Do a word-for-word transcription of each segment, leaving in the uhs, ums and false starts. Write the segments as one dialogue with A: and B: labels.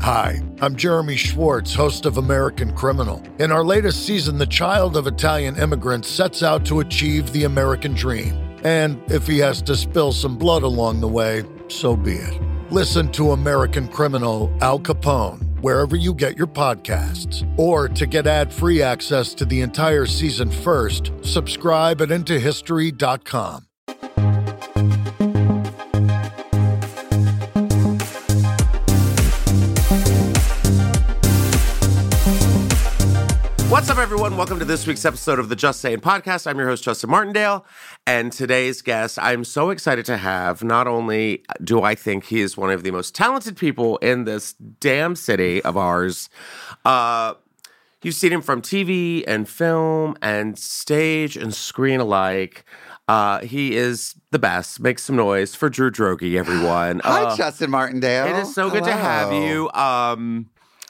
A: Hi, I'm Jeremy Schwartz, host of American Criminal. In our latest season, the child of Italian immigrants sets out to achieve the American dream. And if he has to spill some blood along the way, so be it. Listen to American Criminal Al Capone wherever you get your podcasts. Or to get ad-free access to the entire season first, subscribe at into history dot com.
B: What's up, everyone? Welcome to this week's episode of the Just Saying podcast. I'm your host, Justin Martindale, and today's guest, I'm so excited to have. Not only do I think he is one of the most talented people in this damn city of ours, uh, you've seen him from T V and film and stage and screen alike. Uh, he is the best. Make some noise for Drew Droege, everyone.
C: Hi,
B: uh,
C: Justin Martindale.
B: It is so good
C: Hello.
B: to have you. Um...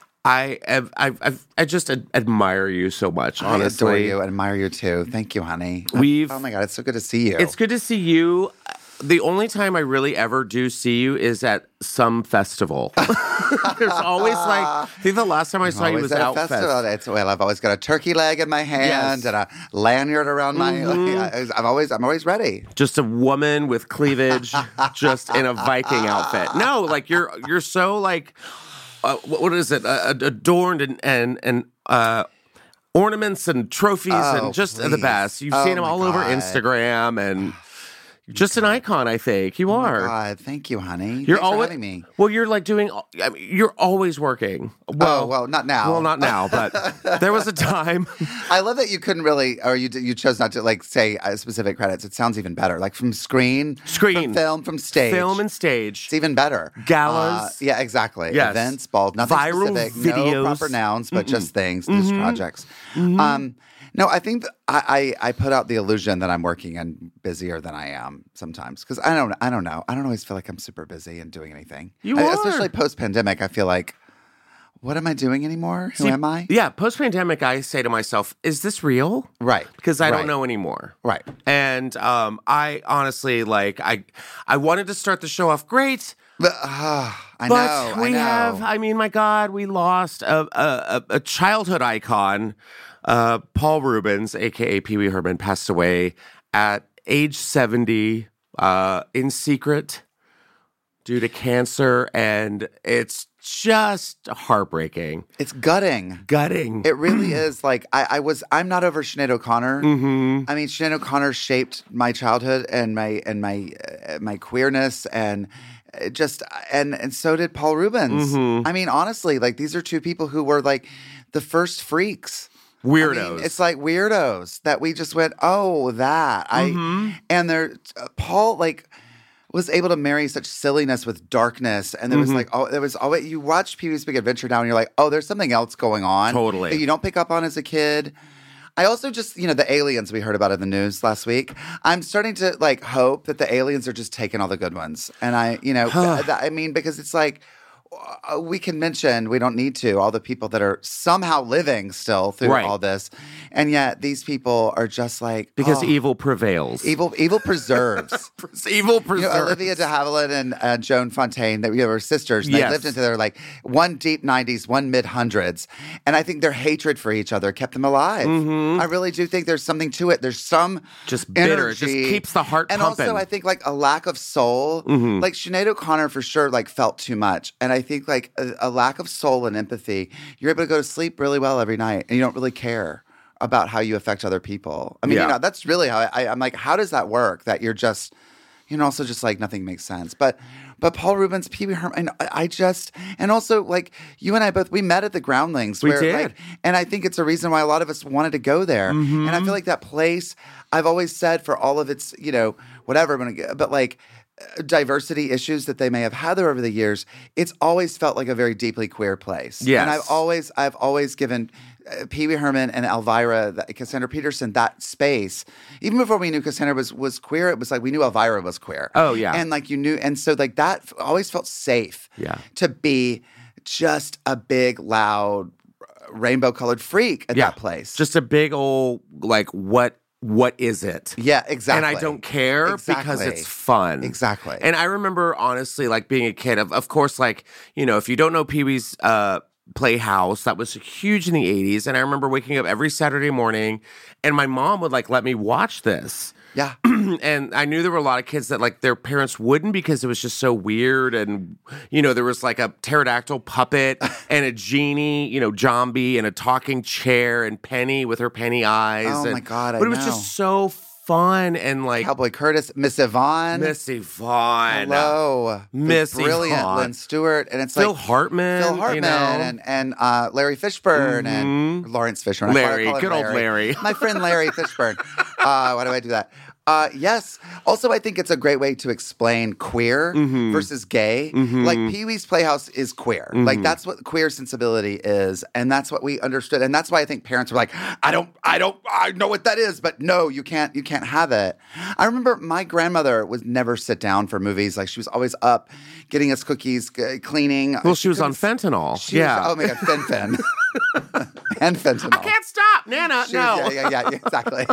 B: I have, I've, I've, I just ad- admire you so much, honestly.
C: I adore you and admire you too. Thank you, honey.
B: We've,
C: oh my God, it's so good to see you.
B: It's good to see you. The only time I really ever do see you is at some festival. There's always like, I think the last time I saw
C: I'm
B: you
C: always
B: was
C: at a
B: Outfest.
C: festival. It's, well, I've always got a turkey leg in my hand
B: Yes.
C: and a lanyard around my.
B: Mm-hmm.
C: I'm always, I'm always ready.
B: Just a woman with cleavage, just in a Viking outfit. No, like you're, you're so like. Uh, what, what is it? Uh, adorned and and and uh, ornaments and trophies
C: Oh,
B: and just
C: please.
B: the best. You've
C: Oh,
B: seen them
C: my
B: all over
C: God.
B: Instagram and just an icon. I think you
C: Oh my
B: are.
C: God, thank you, honey.
B: You're
C: Thanks
B: always
C: for having me.
B: well. You're like doing. I mean, you're always working. Well,
C: oh, well, not now.
B: Well, not now, but there was a time.
C: I love that you couldn't really, or you you chose not to like say uh, specific credits. It sounds even better. Like from screen,
B: Screen.
C: from film, from stage,
B: Film and stage.
C: It's even better.
B: Galas.
C: Uh, yeah, exactly.
B: Yes.
C: Events, bald, nothing
B: Viral
C: specific.
B: videos.
C: No proper nouns, but just things, just
B: Mm-hmm.
C: projects. Um, no, I think that I, I I put out the illusion that I'm working and busier than I am sometimes because I don't I don't know I don't always feel like I'm super busy and doing anything.
B: You
C: I-
B: are.
C: especially post pandemic. I feel like, what am I doing anymore? Who
B: See,
C: am I?
B: Yeah, post pandemic, I say to myself, "Is this real?"
C: Right.
B: Because I
C: Right.
B: don't know anymore.
C: Right.
B: And um, I honestly like I I wanted to start the show off great.
C: But, uh, I
B: But
C: know.
B: we
C: I know.
B: have, I mean, my God, we lost a, a, a a childhood icon. Uh, Paul Reubens, a k a. Pee Wee Herman, passed away at age seventy uh, in secret due to cancer. And it's just heartbreaking.
C: It's gutting.
B: Gutting.
C: It really is. Like I, I was. I'm not over Sinead O'Connor.
B: Mm-hmm.
C: I mean, Sinead O'Connor shaped my childhood and my and my uh, my queerness and it just and and so did Paul Reubens.
B: Mm-hmm.
C: I mean, honestly, like these are two people who were like the first freaks.
B: Weirdos.
C: I mean, it's like weirdos that we just went, oh, that I
B: Mm-hmm.
C: and they're uh, Paul like. was able to marry such silliness with darkness, and there was
B: Mm-hmm.
C: like, oh, there was always you watch Pee Wee's Big Adventure now, and you're like, oh, there's something else going on,
B: Totally.
C: that you don't pick up on as a kid. I also just, you know, the aliens we heard about in the news last week. I'm starting to like hope that the aliens are just taking all the good ones, and I, you know, th- th- I mean, because it's like. Uh, we can mention, we don't need to, all the people that are somehow living still through
B: Right.
C: all this. And yet these people are just like.
B: because
C: oh,
B: evil prevails.
C: evil, evil preserves.
B: evil
C: You
B: preserves.
C: know, Olivia de Havilland and uh, Joan Fontaine, that we were sisters. And
B: Yes.
C: They lived into their like one deep nineties, one mid hundreds, and I think their hatred for each other kept them alive. I really do think there's something to it. There's some
B: Mm-hmm. Just bitter. It just
C: energy.
B: keeps the heart
C: and
B: pumping.
C: also I think like a lack of soul.
B: Mm-hmm.
C: Like Sinead O'Connor for sure like felt too much, and I think like a, a lack of soul and empathy. You're able to go to sleep really well every night, and you don't really care about how you affect other people. I mean,
B: Yeah.
C: you know, that's really how I, I'm like, how does that work? That you're just, you know, also just like nothing makes sense. But, but Paul Reubens, Pee Wee Herman, I I just, and also like you and I both, we met at the Groundlings.
B: We
C: where,
B: did.
C: Like, and I think it's a reason why a lot of us wanted to go there.
B: Mm-hmm.
C: And I feel like that place, I've always said for all of its, you know, whatever, but like, diversity issues that they may have had there over the years, it's always felt like a very deeply queer place.
B: Yes.
C: And I've always, I've always given uh, Pee Wee Herman and Elvira, that, Cassandra Peterson, that space. Even before we knew Cassandra was was queer, it was like we knew Elvira was queer.
B: Oh, yeah.
C: And like you knew, and so like that f- always felt safe.
B: Yeah.
C: To be just a big, loud, rainbow colored freak at
B: Yeah.
C: that place.
B: Just a big old, like, what what is it?
C: Yeah, exactly.
B: And I don't care
C: exactly.
B: because it's fun.
C: Exactly.
B: And I remember, honestly, like being a kid, of, of course, like, you know, if you don't know Pee-wee's uh, Playhouse, that was huge in the eighties. And I remember waking up every Saturday morning and my mom would like let me watch this.
C: Yeah.
B: And I knew there were a lot of kids that like their parents wouldn't because it was just so weird. And, you know, there was like a pterodactyl puppet and a genie, you know, zombie and a talking chair and Penny with her penny eyes.
C: Oh,
B: and,
C: my God, I
B: But it was
C: know.
B: just so fun and like.
C: Cowboy Curtis, Miss Yvonne.
B: Miss Yvonne.
C: Hello.
B: Miss
C: The brilliant
B: Yvonne.
C: Lynn Stewart. And it's
B: Phil
C: like
B: Hartman.
C: Phil Hartman
B: you know?
C: and, and uh, Larry Fishburne and Lawrence Fishburne. I call- I
B: Larry,
C: call him
B: good old Larry.
C: My friend Larry Fishburne. Uh, why do I do that? Uh, yes. Also, I think it's a great way to explain queer
B: Mm-hmm.
C: versus gay. Like Pee-wee's Playhouse is queer.
B: Mm-hmm.
C: Like that's what queer sensibility is, and that's what we understood. And that's why I think parents were like, "I don't, I don't, I know what that is, but no, you can't, you can't have it." I remember my grandmother would never sit down for movies. Like she was always up, getting us cookies, g- cleaning.
B: Well, she was on
C: couldn't-
B: fentanyl.
C: She
B: yeah.
C: Was, oh my God, fen fen. And fentanyl.
B: I can't stop, Nana.
C: She
B: no.
C: was- yeah, yeah, yeah, exactly.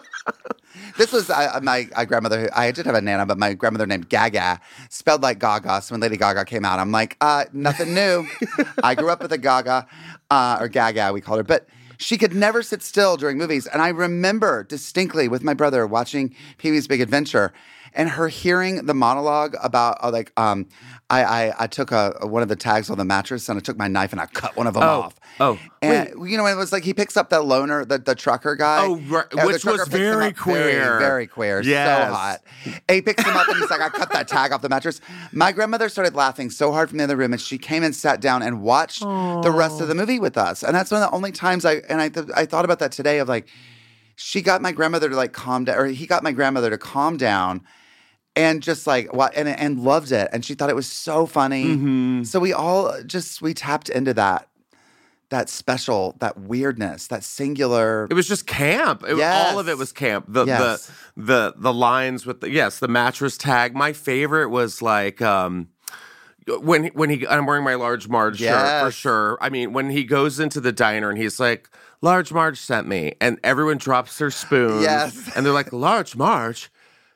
C: This was uh, my uh, grandmother. I did have a Nana, but my grandmother named Gaga, spelled like Gaga. So when Lady Gaga came out, I'm like, uh, nothing new. I grew up with a Gaga, uh, or Gaga, we called her. But she could never sit still during movies. And I remember distinctly with my brother watching Pee-wee's Big Adventure and her hearing the monologue about, uh, like, um, I, I, I took a, one of the tags on the mattress and I took my knife and I cut one of them
B: Oh,
C: off.
B: oh,
C: And, you know, it was like he picks up the loner, the, the trucker guy.
B: Oh, right,
C: Uh, the
B: which
C: trucker
B: was
C: picks him
B: very
C: up,
B: queer.
C: Very, very queer.
B: Yes.
C: So hot. And he picks him up and he's like, I cut that tag off the mattress. My grandmother started laughing so hard from the other room and she came and sat down and watched the rest of the movie with us. And that's one of the only times I, and I, th- I thought about that today of like, she got my grandmother to like calm down, or he got my grandmother to calm down. And just like what and and loved it, and she thought it was so funny.
B: Mm-hmm.
C: So we all just we tapped into that, that special, that weirdness, that singular.
B: It was just camp. It,
C: Yes.
B: All of it was camp. The
C: Yes.
B: the the the lines with the yes, the mattress tag. My favorite was like um when when he I'm wearing my Large Marge shirt for
C: Yes.
B: sure. I mean, when he goes into the diner and he's like, Large Marge sent me, and everyone drops their spoons.
C: Yes.
B: And they're like, Large Marge,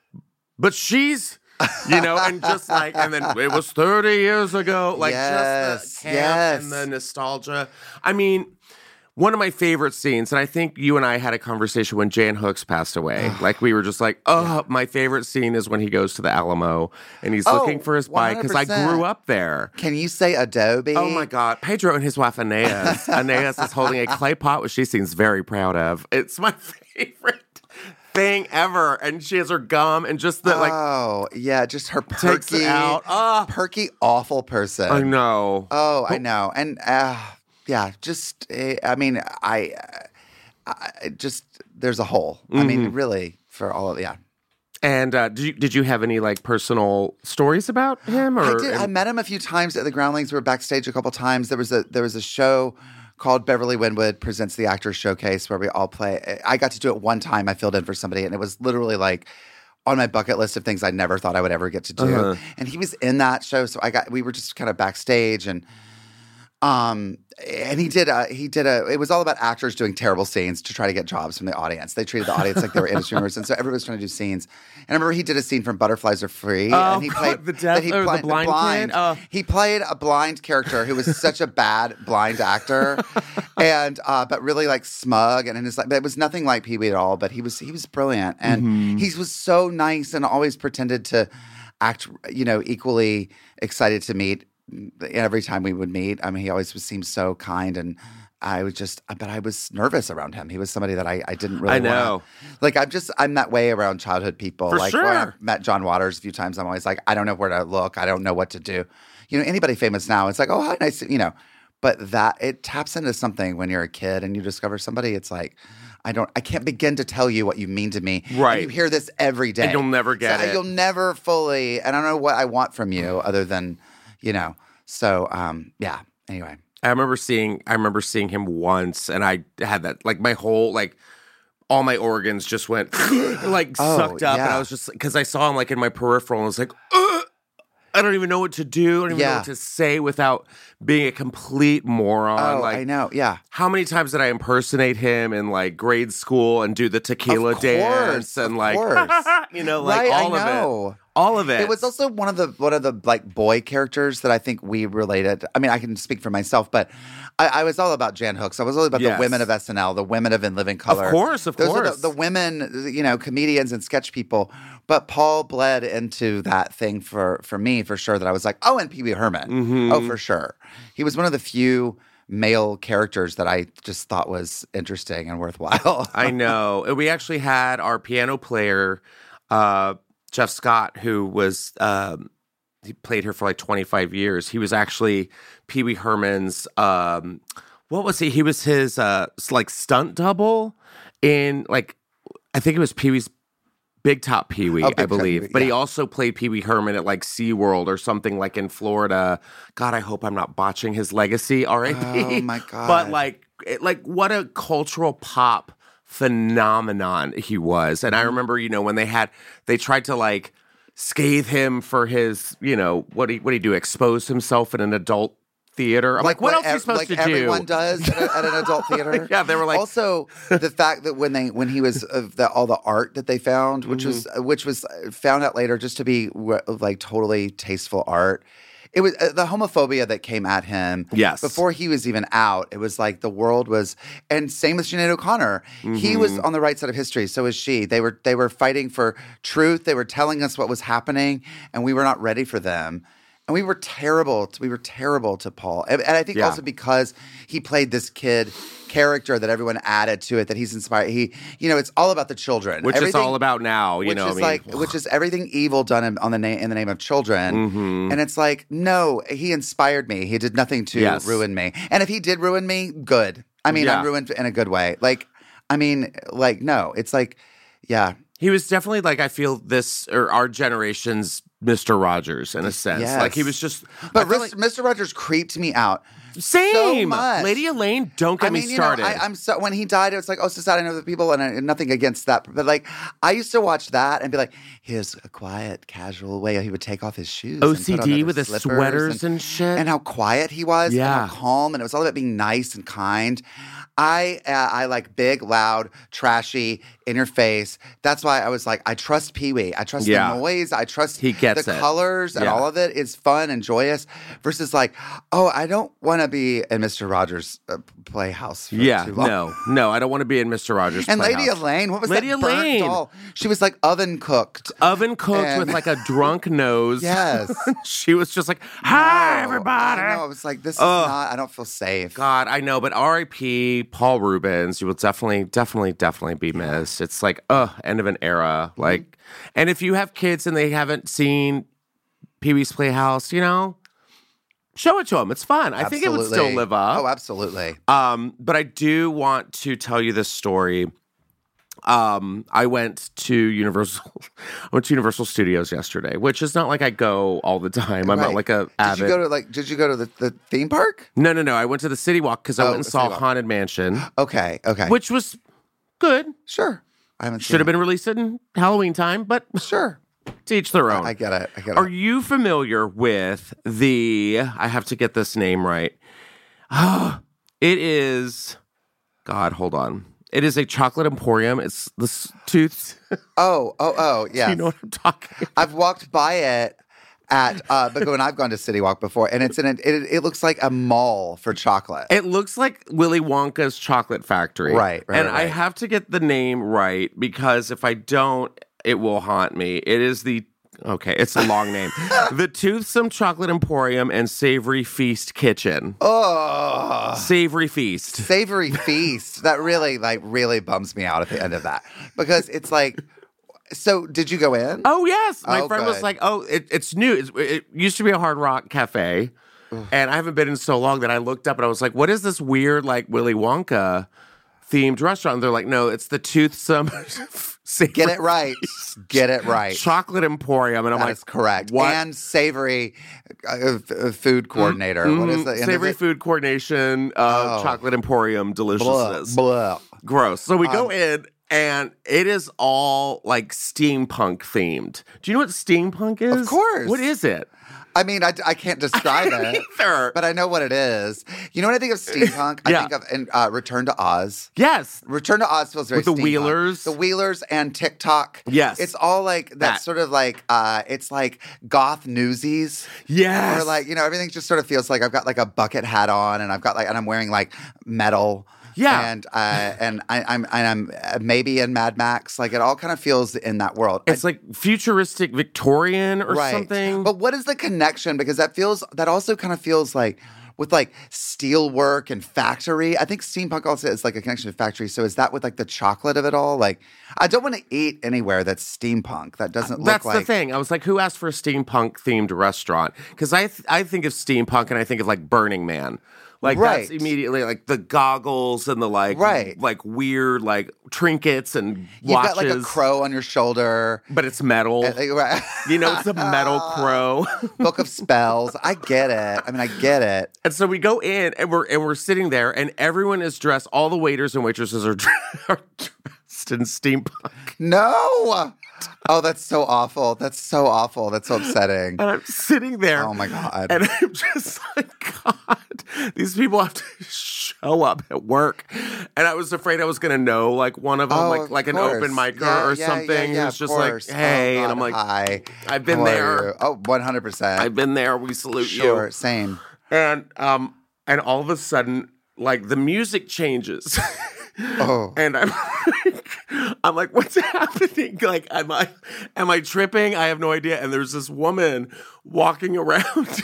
B: but she's you know, and just like, and then it was thirty years ago, like
C: Yes,
B: just the camp
C: yes.
B: and the nostalgia. I mean, one of my favorite scenes, and I think you and I had a conversation when Jan Hooks passed away. Like we were just like, oh, my favorite scene is when he goes to the Alamo and he's
C: Oh,
B: looking for his bike because I
C: one hundred percent.
B: grew up there.
C: Can you say Adobe?
B: Oh my God. Pedro and his wife, Aeneas. Aeneas is holding a clay pot, which she seems very proud of. It's my favorite thing ever. And she has her gum and just the like
C: Oh yeah, just her
B: takes
C: perky,
B: it out. Ah.
C: perky, awful person.
B: I know.
C: Oh, I know, and uh, yeah, just uh, I mean, I, uh, I just there's a hole. I
B: Mm-hmm.
C: mean, really, for all of yeah.
B: And uh, did you did you have any like personal stories about him? Or
C: I did. I met him a few times at the Groundlings. We were backstage a couple times. There was a there was a show called Beverly Winwood Presents the Actors Showcase where we all play. I got to do it one time. I filled in for somebody, and it was literally like on my bucket list of things I never thought I would ever get to do.
B: Uh-huh.
C: And he was in that show, so I got. We were just kind of backstage and. Um, and he did a, he did a, it was all about actors doing terrible scenes to try to get jobs from the audience. They treated the audience like they were industry members. And so everybody was trying to do scenes. And I remember he did a scene from Butterflies Are Free.
B: Oh,
C: and he
B: God,
C: played
B: the deaf-
C: that he
B: or the
C: played-
B: blind kid? Oh.
C: He played a blind character who was such a bad blind actor. and, uh, but really like smug. And his, like, it was nothing like Pee-wee at all, but he was, he was brilliant. And
B: Mm-hmm.
C: he was so nice and always pretended to act, you know, equally excited to meet every time we would meet. I mean, he always was, seemed so kind, and I was just, but I was nervous around him. He was somebody that I, I didn't really
B: I know.
C: wanna- like, I'm just, I'm that way around childhood people.
B: For
C: like, when I've
B: sure.
C: met John Waters a few times, I'm always like, I don't know where to look. I don't know what to do. You know, anybody famous now, it's like, oh, hi, nice, to-" you know. But that, it taps into something when you're a kid and you discover somebody, it's like, I don't, I can't begin to tell you what you mean to me.
B: Right.
C: And you hear this every day.
B: And you'll never get
C: So
B: it.
C: You'll never fully, and I don't know what I want from you other than, you know. So, um, yeah, anyway.
B: I remember seeing I remember seeing him once and I had that like my whole like all my organs just went like
C: Oh,
B: sucked up and
C: yeah.
B: I was just because I saw him like in my peripheral and I was like, ugh! I don't even know what to do. I don't even
C: Yeah.
B: know what to say without being a complete moron.
C: Oh,
B: like,
C: I know. Yeah.
B: how many times did I impersonate him in like grade school and do the tequila
C: Of course,
B: dance and
C: of
B: like,
C: course.
B: you know, like
C: Right, I
B: all of
C: know.
B: it. All of it.
C: It was also one of the one of the like boy characters that I think we related. I mean, I can speak for myself, but I, I was all about Jan Hooks. I was all about
B: Yes.
C: the women of S N L, the women of In Living Color.
B: Of course, of
C: Those
B: course.
C: are the, the women, you know, comedians and sketch people. But Paul bled into that thing for for me for sure. That I was like, oh, and Pee Wee Herman.
B: Mm-hmm.
C: Oh, for sure. He was one of the few male characters that I just thought was interesting and worthwhile.
B: I know. And we actually had our piano player, uh, Jeff Scott, who was um, he played her for like twenty-five years. He was actually Pee Wee Herman's. Um, what was he? He was his uh, like stunt double in like I think it was Pee Wee's Big Top Pee Wee,
C: Oh, Big
B: I
C: Top
B: believe.
C: Pee Wee,
B: But he
C: yeah.
B: also played Pee Wee Herman at like SeaWorld or something like in Florida. God, I hope I'm not botching his legacy. R I P.
C: Oh, my God.
B: But like, it, like what a cultural pop phenomenon he was. And I remember, you know, when they had, they tried to like scathe him for his, you know, what he what he do, expose himself in an adult theater. I'm like, what, else are you
C: ev-
B: supposed
C: like
B: to do?
C: everyone does at, a, at an adult theater.
B: Yeah, they were like-
C: also the fact that when they when he was uh, the, all the art that they found, which was
B: Mm-hmm.
C: which was found out later just to be w- like totally tasteful art. It was uh, the homophobia that came at him.
B: Yes.
C: Before he was even out, it was like the world was, and same with Sinead O'Connor. He was
B: Mm-hmm.
C: on the right side of history. So was she. They were they were fighting for truth. They were telling us what was happening, and we were not ready for them. And we were terrible. To, we were terrible to Paul. And, and I think
B: Yeah.
C: also because he played this kid character that everyone added to it, that he's inspired. He, you know, it's all about the children,
B: Which is
C: Everything-
B: all about now, you
C: which
B: know.
C: is
B: I mean,
C: like, which is everything evil done in, on the name in the name of children.
B: Mm-hmm.
C: And it's like, no, he inspired me. He did nothing to
B: Yes.
C: ruin me. And if he did ruin me, good. I mean,
B: Yeah.
C: I'm ruined in a good way. Like, I mean, like, no, it's like, yeah.
B: he was definitely like I feel this or our generation's Mister Rogers in a sense.
C: Yes.
B: Like he was just
C: But
B: I feel
C: Mister Mister Rogers creeped me out.
B: like, same.
C: much.
B: Lady Elaine, don't get
C: I mean,
B: me
C: you know,
B: started.
C: I, I'm so when he died, it was like, oh, so sad. I know the people, and I, nothing against that, but like, I used to watch that and be like, here's a quiet, casual way he would take off his shoes. and put on
B: O C D
C: other
B: with his
C: slippers
B: sweaters and shit.
C: and how quiet he was,
B: Yeah.
C: and how calm, and it was all about being nice and kind. I uh, I like big, loud, trashy, in your face. That's why I was like, I trust Pee Wee. I trust
B: Yeah.
C: the noise. I trust
B: He gets
C: the
B: it.
C: colors, and
B: Yeah.
C: all of it is fun and joyous. Versus like, oh, I don't want to be in Mister Rogers' uh, playhouse. For
B: yeah,
C: too long.
B: no, no, I don't want to be in Mister Rogers'
C: And Lady
B: Playhouse.
C: Elaine, what was
B: Lady
C: that burnt
B: Elaine.
C: doll? She was like oven cooked.
B: Oven cooked
C: And-
B: with like a drunk nose.
C: Yes.
B: She was just like, hi,
C: No,
B: everybody.
C: I know. I was like, this is
B: Ugh.
C: not. I don't feel safe.
B: God, I know, but R I P Paul Rubens, you will definitely, definitely, definitely be missed. It's like, ugh, end of an era.
C: Mm-hmm.
B: Like, and if you have kids and they haven't seen Pee Wee's Playhouse, you know, show it to them. It's fun. I think it would still
C: Absolutely.
B: live up.
C: Oh, absolutely.
B: Um, but I do want to tell you this story. Um, I went to Universal. I went to Universal Studios yesterday, which is not like I go all the time. I'm not
C: Right.
B: like a
C: Did
B: avid.
C: you go to like? Did you go to the, the theme park?
B: no, no, no. I went to the City Walk because I
C: Oh,
B: went and
C: the
B: saw
C: City Walk.
B: Haunted Mansion,
C: Okay. Okay.
B: which was good.
C: Sure. I haven't.
B: Should have been released in Halloween time, but
C: been. Sure.
B: to each their own.
C: I get it. I get
B: Are
C: it.
B: you familiar with the? I have to get this name right. It is. God, hold on. It is a chocolate emporium. It's the s- tooth.
C: Oh. Oh. Oh. Yeah.
B: You know what I'm talking about?
C: I've walked by it at uh but when I've gone to City Walk before, and it's in a, it, it looks like a mall for chocolate.
B: It looks like Willy Wonka's chocolate factory.
C: Right, right,
B: And
C: right,
B: I
C: right.
B: have to get the name right because if I don't, it will haunt me. It is the, okay, it's a long name. The Toothsome Chocolate Emporium and Savory Feast Kitchen.
C: Oh,
B: Savory Feast.
C: savory feast. That really like really bums me out at the end of that because it's like. So did you go in?
B: Oh, yes. My
C: Oh,
B: friend was
C: good.
B: like, oh, it, it's new. It's, it used to be a Hard Rock Cafe. And I haven't been in so long that I looked up and I was like, what is this weird, like, Willy Wonka themed restaurant? And they're like, no, it's the Toothsome Savory
C: Get it right. Get it right.
B: Chocolate Emporium. And I'm
C: That
B: like,
C: is correct.
B: What?
C: And savory uh, f- uh, food coordinator. What is
B: Mhm.
C: the end of
B: Savory
C: it?
B: Food Coordination, uh,
C: Oh.
B: Chocolate Emporium,
C: Blah,
B: deliciousness.
C: blah.
B: Gross. So we go
C: Um,
B: in, and it is all like steampunk themed. Do you know what steampunk is?
C: Of course.
B: What is it?
C: I mean, I, I can't describe it,
B: either.
C: but I know what it is. You know what I think of steampunk?
B: Yeah.
C: I think of in, uh, Return to Oz.
B: Yes.
C: Return to Oz feels very
B: With the
C: steampunk.
B: Wheelers.
C: The Wheelers and TikTok.
B: Yes.
C: It's all like that,
B: That.
C: sort of like, uh, it's like goth newsies.
B: Yes.
C: Or like, you know, everything just sort of feels like I've got like a bucket hat on and I've got like, and I'm wearing like metal.
B: Yeah.
C: And uh, and I, I'm and I'm uh, maybe in Mad Max. Like it all kind of feels in that world.
B: It's
C: I,
B: like futuristic Victorian or
C: right.
B: something.
C: But what is the connection? Because that feels that also kind of feels like with like steel work and factory. I think steampunk also is like a connection to factory. So is that with like the chocolate of it all? Like I don't want to eat anywhere that's steampunk. That doesn't look
B: That's
C: like
B: the thing. I was like, who asked for a steampunk themed restaurant? Because I th- I think of steampunk and I think of like Burning Man. Like
C: Right.
B: that's immediately like the goggles and the like
C: Right.
B: like weird like trinkets and
C: You've
B: watches.
C: got like a crow on your shoulder.
B: But it's metal.
C: Uh, right.
B: You know, it's a metal crow.
C: Book of spells. I get it. I mean, I get it.
B: And so we go in and we're and we're sitting there and everyone is dressed. All the waiters and waitresses are, are dressed in steampunk.
C: No. Oh, that's so awful. That's so awful. That's so upsetting.
B: And I'm sitting there.
C: Oh my God.
B: And I'm just like, God, these people have to show up at work. And I was afraid I was going to know like one of them,
C: Oh,
B: like
C: of
B: like an
C: course.
B: open micer
C: Yeah,
B: or
C: yeah,
B: something.
C: yeah, yeah,
B: who's
C: of
B: just like,
C: course.
B: hey.
C: Oh,
B: and I'm
C: God,
B: like,
C: hi.
B: I've been
C: How are
B: there.
C: you? Oh, one hundred percent.
B: I've been there. We salute
C: Sure,
B: you.
C: same.
B: And um, and all of a sudden, like the music changes.
C: Oh.
B: And I'm like, I'm like, what's happening? Like, am I, am I tripping? I have no idea. And there's this woman walking around,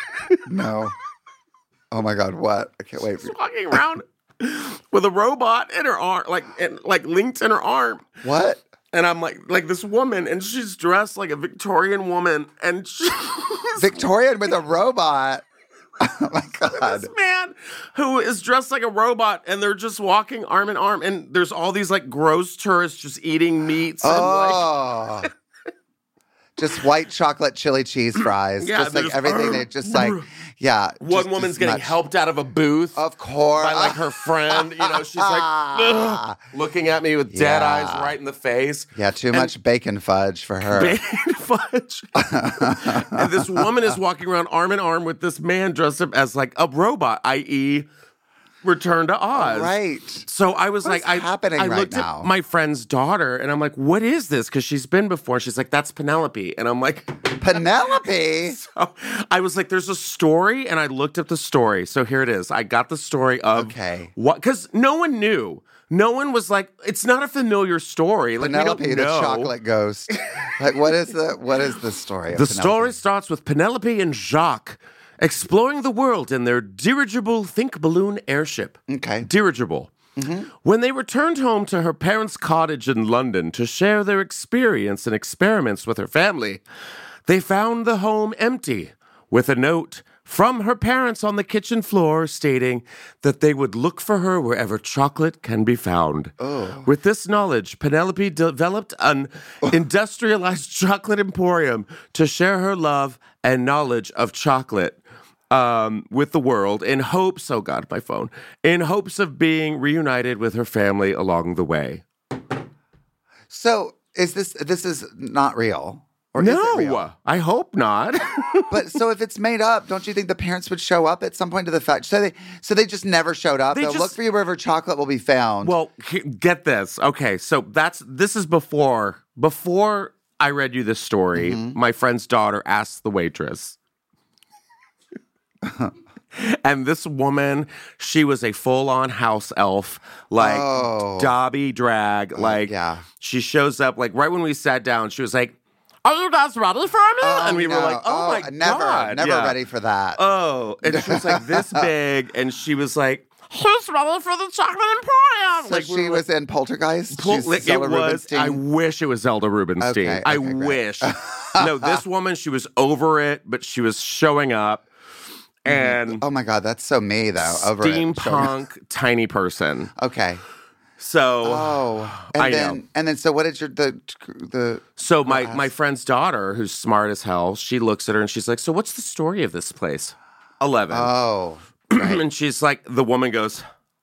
C: No. Oh my God, what? I can't wait. For
B: walking around with a robot in her arm, like, and, like linked in her arm.
C: What?
B: And I'm like, like this woman, and she's dressed like a Victorian woman, and she's
C: Victorian with a robot. Oh my God.
B: this man who is dressed like a robot, and they're just walking arm in arm, and there's all these like gross tourists just eating meats and like.
C: Oh. Just white chocolate chili cheese fries.
B: Yeah,
C: just
B: they're
C: like
B: just-
C: everything. They just like, yeah.
B: One
C: just-
B: woman's
C: just
B: getting
C: much.
B: helped out of a booth
C: Of course.
B: by like her friend. You know, she's like "Ugh," looking at me with dead
C: Yeah.
B: eyes right in the face.
C: Yeah, too
B: And-
C: much bacon fudge for her.
B: Bacon fudge. And this woman is walking around arm in arm with this man dressed up as like a robot, that is, Return to Oz.
C: Right.
B: So I was
C: What
B: like,
C: is
B: I,
C: happening
B: I
C: right
B: looked
C: now?
B: at my friend's daughter and I'm like, what is this? Because she's been before. She's like, that's Penelope. And I'm like,
C: Penelope.
B: so I was like, there's a story. And I looked up the story. So here it is. I got the story of
C: Okay.
B: what, because no one knew. No one was like, it's not a familiar story. Like,
C: Penelope,
B: we
C: the
B: don't know.
C: chocolate ghost. Like, what is the what is the story? Of
B: The
C: Penelope?
B: story starts with Penelope and Jacques exploring the world in their dirigible think balloon airship.
C: Okay.
B: Dirigible. When they returned home to her parents' cottage in London to share their experience and experiments with her family, they found the home empty, with a note from her parents on the kitchen floor stating that they would look for her wherever chocolate can be found. With this knowledge, Penelope developed an industrialized chocolate emporium to share her love and knowledge of chocolate um, with the world in hopes, oh God, my phone, in hopes of being reunited with her family along the way.
C: So is this this is not real? Or is it real?
B: No, I hope not.
C: But so if it's made up, don't you think the parents would show up at some point to the fact? So they so they just never showed up.
B: They
C: They'll
B: just-
C: look for you wherever chocolate will be found.
B: Well, he- get this. Okay, so that's this is before before I read you this story.
C: Mm-hmm.
B: My friend's daughter asked the waitress. And this woman, she was a full-on house elf, like
C: Oh.
B: Dobby drag. Like,
C: yeah.
B: she shows up, like, right when we sat down, she was like, are you guys ready for me?
C: Oh,
B: and we were
C: no.
B: like, oh, my
C: never,
B: God.
C: never
B: Yeah.
C: ready for that.
B: Oh, and she was like this big, and she was like, who's ready for the chocolate emporium?
C: so
B: like, we
C: she
B: were
C: was in Poltergeist.
B: Pol-
C: She's
B: like, it
C: Zelda
B: was.
C: Rubinstein.
B: I wish it was Zelda Rubinstein.
C: Okay,
B: I
C: okay, great.
B: wish. No, this woman, she was over it, but she was showing up, and
C: Oh my God, that's so me though. Over it.
B: steampunk tiny person.
C: Okay.
B: So,
C: Oh, and
B: I
C: then
B: know.
C: and then so what did your the the
B: so my my friend's daughter, who's smart as hell, she looks at her and she's like, "So what's the story of this place?" Eleven.
C: oh
B: And she's like, the woman goes,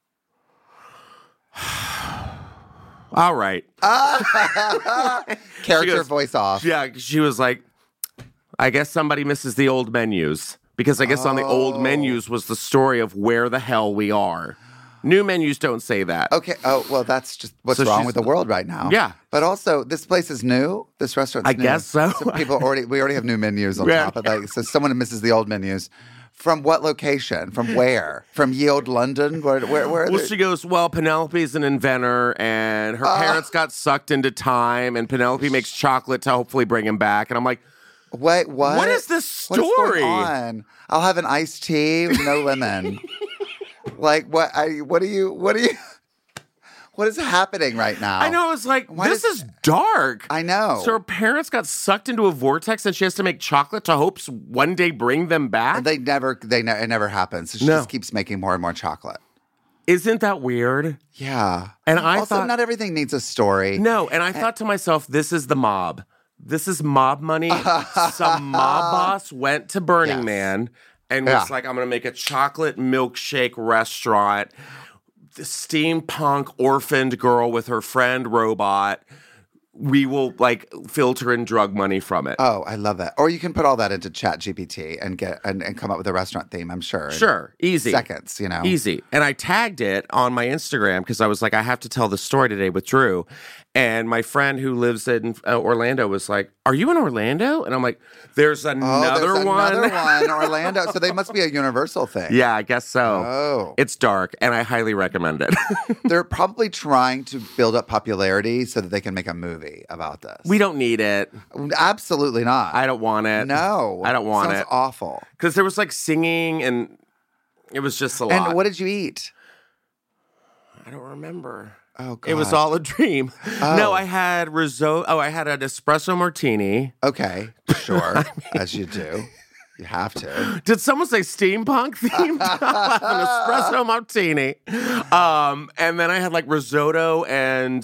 B: all right.
C: character
B: goes-
C: voice off.
B: Yeah, she was like, I guess somebody misses the old menus because I guess on the old
C: Oh.
B: menus was the story of where the hell we are. New menus don't say that.
C: Okay. Oh, well, that's just what's
B: So
C: wrong
B: she's-
C: with the world right now.
B: Yeah.
C: But also, this place is new. This restaurant's
B: I
C: new.
B: guess so.
C: people already, we already have new menus on
B: Yeah.
C: top of that. So someone misses the old menus. From what location? From where? From Ye Old London? Where? Where? where are
B: Well,
C: they-
B: she goes, well, Penelope's an inventor, and her parents got sucked into time, and Penelope makes chocolate to hopefully bring him back. And I'm like,
C: Wait, what?
B: What is this
C: What is
B: story?
C: going on? I'll have an iced tea with no lemon. Like what? I what are you? What are you? What is happening right now?
B: I know, it's like,
C: Why
B: this
C: does-
B: is dark.
C: I know.
B: So her parents got sucked into a vortex, and she has to make chocolate to hopes one day bring them back?
C: They never. They ne- it never happens. She
B: No.
C: just keeps making more and more chocolate.
B: Isn't that weird?
C: Yeah.
B: And I
C: also
B: thought-
C: not everything needs a story.
B: No, and I thought to myself, this is the mob. This is mob money. Some mob boss went to Burning
C: Yes.
B: Man and
C: Yeah.
B: was like, I'm going to make a chocolate milkshake restaurant. The steampunk orphaned girl with her friend robot. We will like filter in drug money from it.
C: Oh, I love that. Or you can put all that into Chat G P T and get and, and come up with a restaurant theme. I'm sure. in
B: Sure, easy.
C: Seconds. You know.
B: Easy. And I tagged it on my Instagram because I was like, I have to tell the story today with Drew. And my friend who lives in uh, Orlando was like, are you in Orlando? And I'm like, there's
C: Oh,
B: another
C: there's
B: one.
C: another one, Orlando. So they must be a universal thing.
B: Yeah, I guess so.
C: Oh.
B: It's dark, and I highly recommend it.
C: They're probably trying to build up popularity so that they can make a movie about this.
B: We don't need it.
C: Absolutely not.
B: I don't want it.
C: No.
B: I don't want
C: Sounds
B: it.
C: awful.
B: Because there was like singing, and it was just a lot.
C: And what did you eat?
B: I don't remember.
C: Oh, God.
B: It was all a dream.
C: Oh.
B: No, I had risotto. Oh, I had an espresso martini.
C: Okay, sure, as you do. You have to.
B: Did someone say steampunk themed? I'll have an espresso martini. Um, and then I had like risotto and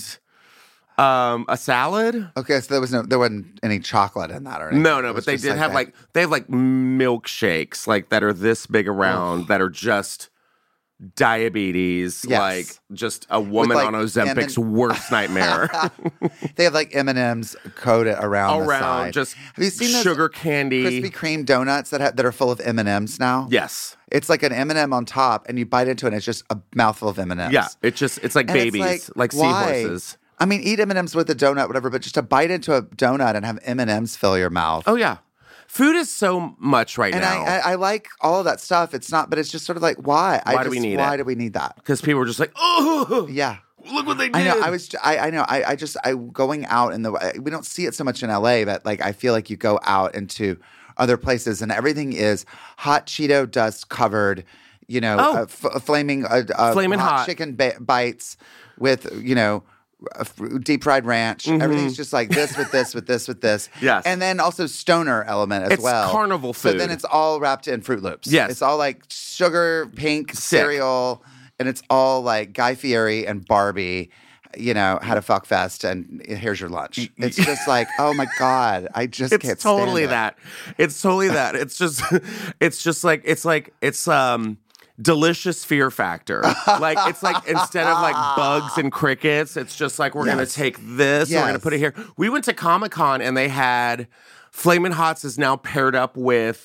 B: um, a salad.
C: Okay, so there was no, there wasn't any chocolate in that or anything.
B: No, no,
C: It
B: but
C: was
B: they
C: just
B: did have
C: that.
B: like they have like milkshakes like that are this big around that are just diabetes,
C: Yes.
B: like just a woman
C: like,
B: on Ozempic's
C: M and-
B: worst nightmare.
C: They have like M and M's coated around the
B: Around
C: side.
B: just
C: have you seen those
B: sugar candy.
C: Krispy Kreme donuts that have, that are full of M and M's now?
B: Yes.
C: It's like an M and M on top, and you bite into it, and it's just a mouthful of M and M's.
B: Yeah. It's just it's like
C: And it's
B: babies, like,
C: why?
B: seahorses.
C: I mean, eat M and M's with a donut, whatever, but just to bite into a donut and have M and M's fill your mouth.
B: Oh yeah. Food is so much right
C: and
B: now.
C: I, I, I like all of that stuff. It's not, but it's just sort of like, why? I
B: Why do
C: just,
B: we need
C: Why
B: it?
C: do we need that?
B: Because people were just like, oh,
C: Yeah.
B: look what they did.
C: I know. I was. I, I know. I, I just. I going out in the. We don't see it so much in L A, but like I feel like you go out into other places and everything is hot Cheeto dust covered. You know,
B: Oh.
C: uh, f- flaming, uh, uh,
B: Flamin' hot.
C: chicken ba- bites with you know. uh, f- Deep fried ranch. Everything's just like this with this with this with this.
B: Mm-hmm. Yes.
C: and then also stoner element as
B: It's
C: well.
B: carnival
C: So then
B: food.
C: it's all wrapped in Fruit Loops.
B: Yes.
C: it's all like sugar pink
B: Sick.
C: cereal, and it's all like Guy Fieri and Barbie. You know, had a fuck fest, and here's your lunch. It's just like, oh my god, I just
B: it's
C: can't stand
B: totally
C: it.
B: that. It's totally that. It's just it's just like it's like it's um delicious fear factor. Like it's like instead of like bugs and crickets, it's just like we're gonna
C: Yes.
B: take this, and we're gonna
C: Yes.
B: put it here. We went to Comic Con and they had Flamin' Hots is now paired up with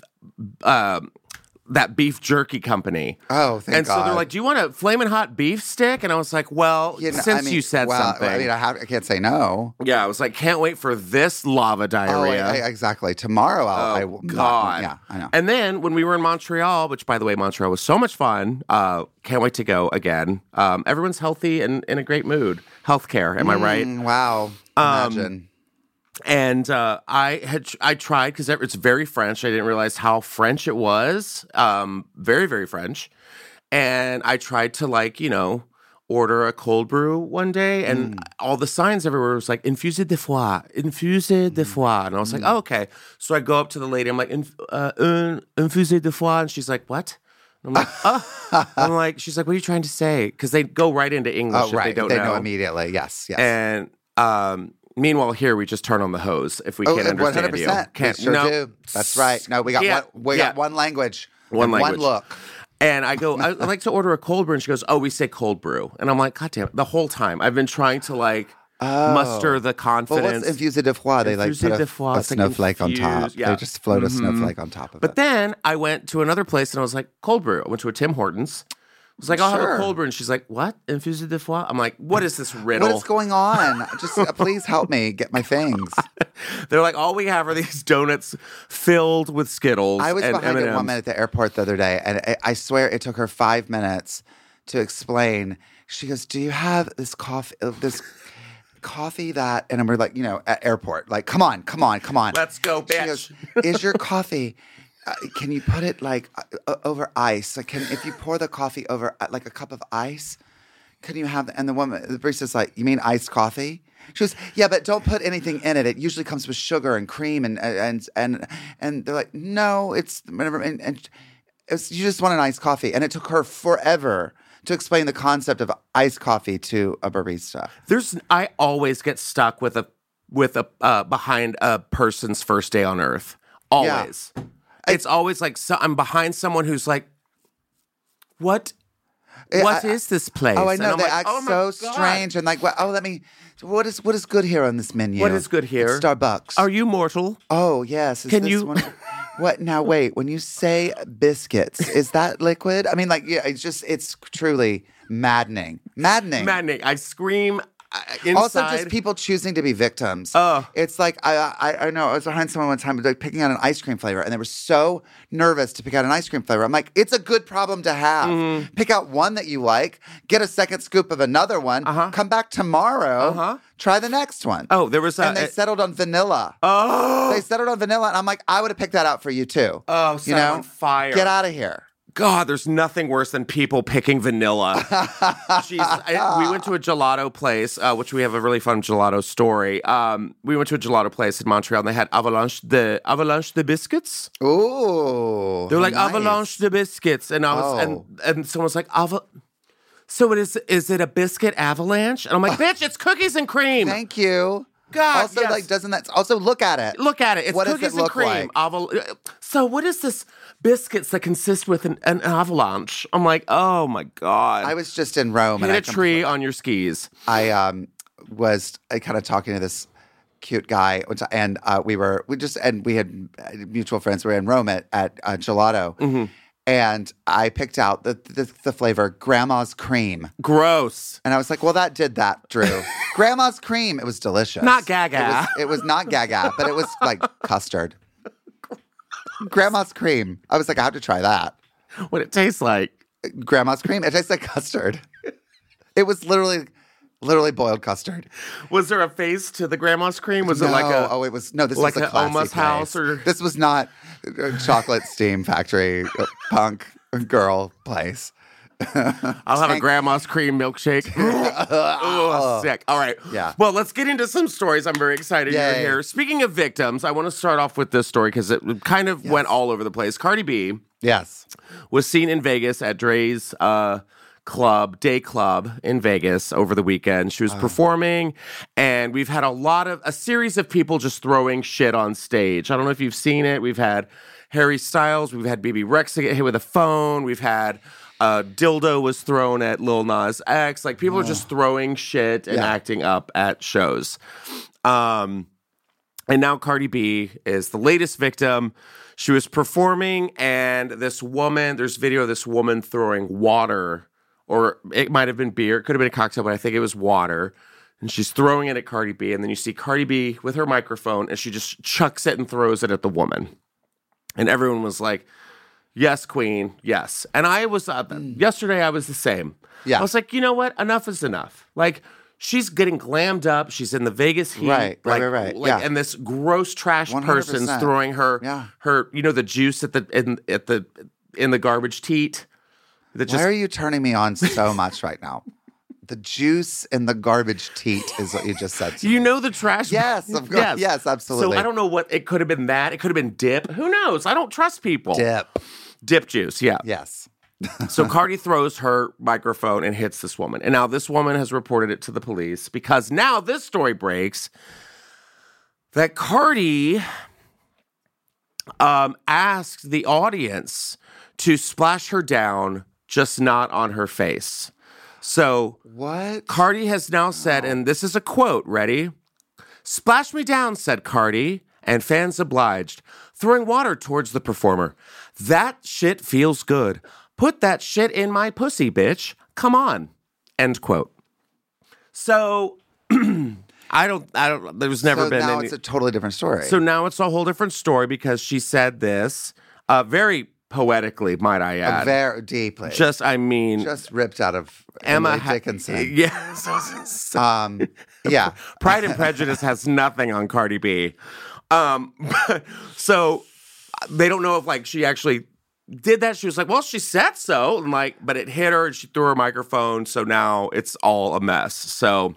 B: um that beef jerky company.
C: Oh, thank
B: and so they're
C: God.
B: like, "Do you want a Flamin' Hot beef stick?" And I was like, "Well,
C: You know,
B: since
C: I mean,
B: you said
C: well,
B: something,
C: I mean, I, have, I can't say no.
B: yeah." I was like, "Can't wait for this lava
C: Oh,
B: diarrhea."
C: I, I, exactly. Tomorrow, I'll. I
B: Oh,
C: will
B: God.
C: Not, yeah, I know.
B: And then when we were in Montreal, which by the way, Montreal was so much fun. Uh, can't wait to go again. Um, everyone's healthy and in a great mood. Healthcare, am I right?
C: Mm, wow.
B: Um,
C: Imagine.
B: And uh, I had I tried because it's very French. I didn't realize how French it was. Um, very very French. And I tried to like you know order a cold brew one day, and all the signs everywhere was like "infusé de foie, infusé de foie," and I was like, oh, okay. So I go up to the lady. I'm like, "Inf- uh, un, infusé de foie," and she's like, "What?" And I'm like, "Oh," I'm like, she's like, "What are you trying to say?" Because they go right into English
C: Oh,
B: if
C: right.
B: they don't
C: they
B: know.
C: know immediately. Yes. Yes.
B: And um, meanwhile, here we just turn on the hose if we
C: oh,
B: can't understand
C: one hundred
B: you.
C: percent.
B: Can't
C: we sure
B: no.
C: do. That's right. No, we got
B: Yeah,
C: one. We
B: yeah.
C: got one language.
B: One
C: and
B: language.
C: One look.
B: And I go, I, I like to order a cold brew, and she goes, "Oh, we say cold brew," and I'm like, "God damn it!" The whole time I've been trying to like
C: Oh.
B: muster the
C: Well,
B: confidence.
C: what's infusé de froid? They like
B: Infusé
C: put
B: de
C: a,
B: froid,
C: a
B: it's like
C: snowflake on top.
B: infused, yeah.
C: They just float a
B: Mhm.
C: snowflake on top of
B: But
C: it.
B: then I went to another place and I was like, cold brew. I went to a Tim Hortons. I was like, I'll have
C: Sure.
B: a cold brew. And she's like, what? Infusé de froid? I'm like, what is this riddle?
C: What is going on? Just uh, please help me get my things.
B: They're like, all we have are these donuts filled with Skittles.
C: I was
B: and
C: behind
B: M and
C: a
B: M's.
C: woman at the airport the other day, and I, I swear it took her five minutes to explain. She goes, "Do you have this coffee? Uh, this coffee that?" And we're like, you know, at airport, like, come on, come on, come on.
B: Let's go,
C: She
B: bitch.
C: goes, "Is your coffee? Uh, can you put it like uh, over ice? Like, can if you pour the coffee over uh, like a cup of ice? Can you have?" And the woman, the barista's like, "You mean iced coffee?" She goes, "Yeah, but don't put anything in it. It usually comes with sugar and cream and and and and they're like, no, it's whatever. And, and it's, you just want an iced coffee." And it took her forever to explain the concept of iced coffee to a barista.
B: There's, I always get stuck with a, with a, uh, behind a person's first day on earth. Always. It's always like, so, I'm behind someone who's like, what? What
C: I-
B: is this place?
C: Oh, I
B: And
C: know
B: I'm
C: they
B: like,
C: act
B: oh my
C: so
B: God.
C: strange and like, well, oh, let me. What is what is good here on this menu?
B: What is good here?
C: It's Starbucks.
B: Are you mortal?
C: Oh yes. Is
B: Can
C: this
B: you-
C: one- What now? Wait. When you say biscuits, is that liquid? I mean, like, yeah. It's just. It's truly maddening. Maddening.
B: Maddening. I scream uh, inside.
C: Also, just people choosing to be victims.
B: Oh.
C: It's like I, I I know I was behind someone one time like picking out an ice cream flavor, and they were so nervous to pick out an ice cream flavor. I'm like, it's a good problem to have.
B: Mm-hmm.
C: Pick out one that you like, get a second scoop of another one,
B: Uh-huh.
C: come back tomorrow,
B: Uh-huh.
C: try the next one.
B: Oh, there was a.
C: and they settled on vanilla.
B: oh.
C: They settled on vanilla, and I'm like, I would have picked that out for you too.
B: Oh,
C: you
B: set
C: know,
B: on fire.
C: Get out of here.
B: God, there's nothing worse than people picking vanilla. Jeez, I, we went to a gelato place, uh, which we have a really fun gelato story. Um, we went to a gelato place in Montreal, and they had avalanche de avalanche de biscuits.
C: Ooh,
B: They were like
C: nice.
B: avalanche de biscuits, and I was
C: Oh.
B: and and someone's like ava. So it is. Is it a biscuit avalanche? And I'm like, bitch, it's cookies and cream.
C: Thank you.
B: God,
C: Also,
B: yes.
C: like, doesn't that also look at it?
B: Look at it. It's
C: What does
B: cookies
C: it look
B: and cream.
C: like?
B: Aval- so what is this biscuits that consist with an, an avalanche? I'm like, oh my God.
C: I was just in Rome,
B: Hit
C: and I
B: a tree on your skis.
C: I um was uh, kind of talking to this cute guy, which, and uh, we were we just and we had uh, mutual friends. We were in Rome at at uh, Gelato,
B: Mm-hmm.
C: and I picked out the, the the flavor Grandma's Cream,
B: Gross.
C: and I was like, "Well, that did that, Drew." Grandma's Cream. It was delicious.
B: Not Gaga.
C: It was, it was not Gaga, but it was like custard. Grandma's Cream. I was like, I have to try that.
B: What it tastes like.
C: Grandma's Cream. It tastes like custard. It was literally, literally boiled custard.
B: Was there a face to the grandma's cream? Was
C: no,
B: it like a
C: oh, it was no. This
B: like
C: was a
B: a
C: classy
B: Oma's
C: place.
B: house or-
C: This was not a chocolate steam factory uh, punk girl place.
B: I'll have a grandma's cream milkshake. oh, sick. All right.
C: Yeah.
B: Well, let's get into some stories. I'm very excited you're
C: Yay.
B: here. Speaking of victims, I want to start off with this story because it kind of went all over the place. Cardi B
C: Yes.
B: was seen in Vegas at Dre's uh, club, day club in Vegas over the weekend. She was performing, and we've had a lot of, a series of people just throwing shit on stage. I don't know if you've seen it. We've had Harry Styles. We've had B B Rex get hit with a phone. We've had uh, dildo was thrown at Lil Nas X. Like, people are just throwing shit and
C: Yeah.
B: acting up at shows. Um, and now Cardi B is the latest victim. She was performing, and this woman, there's video of this woman throwing water, or it might have been beer. It could have been a cocktail, but I think it was water. And she's throwing it at Cardi B. And then you see Cardi B with her microphone, and she just chucks it and throws it at the woman. And everyone was like, yes, queen, yes. And I was, uh, yesterday I was the same.
C: Yeah.
B: I was like, you know what? Enough is enough. Like, she's getting glammed up. She's in the Vegas heat.
C: Right, right,
B: like,
C: right, right.
B: Like,
C: Yeah.
B: And this gross trash
C: one hundred
B: person's
C: percent.
B: throwing her,
C: Yeah.
B: her, you know, the juice at the in at the in the garbage teat. That
C: Why are you turning me on so much right now? The juice in the garbage teat is what you just said to
B: you
C: me.
B: know the trash?
C: Yes, of course. Yes, absolutely.
B: So I don't know what it could have been. That it could have been dip. Who knows? I don't trust people.
C: Dip.
B: Dip juice. Yeah.
C: Yes.
B: So Cardi throws her microphone and hits this woman. And now this woman has reported it to the police because now this story breaks that Cardi um, asked the audience to splash her down, just not on her face. So
C: What?
B: Cardi has now said, and this is a quote, ready? "Splash me down," said Cardi, and fans obliged, throwing water towards the performer. "That shit feels good. Put that shit in my pussy, bitch. Come on." End quote. So I don't, I don't, there's never
C: so
B: been
C: now
B: any.
C: it's a totally different story.
B: So now it's a whole different story because she said this uh, very poetically, might I add.
C: Very deeply.
B: Just, I mean.
C: Just ripped out of
B: Emma
C: Emily
B: ha-
C: Dickinson.
B: Yes.
C: Um, yeah.
B: Pride and Prejudice has nothing on Cardi B. Um, but, so they don't know if like she actually did that. She was like, well, she said so. And like, but it hit her and she threw her microphone. So now it's all a mess. So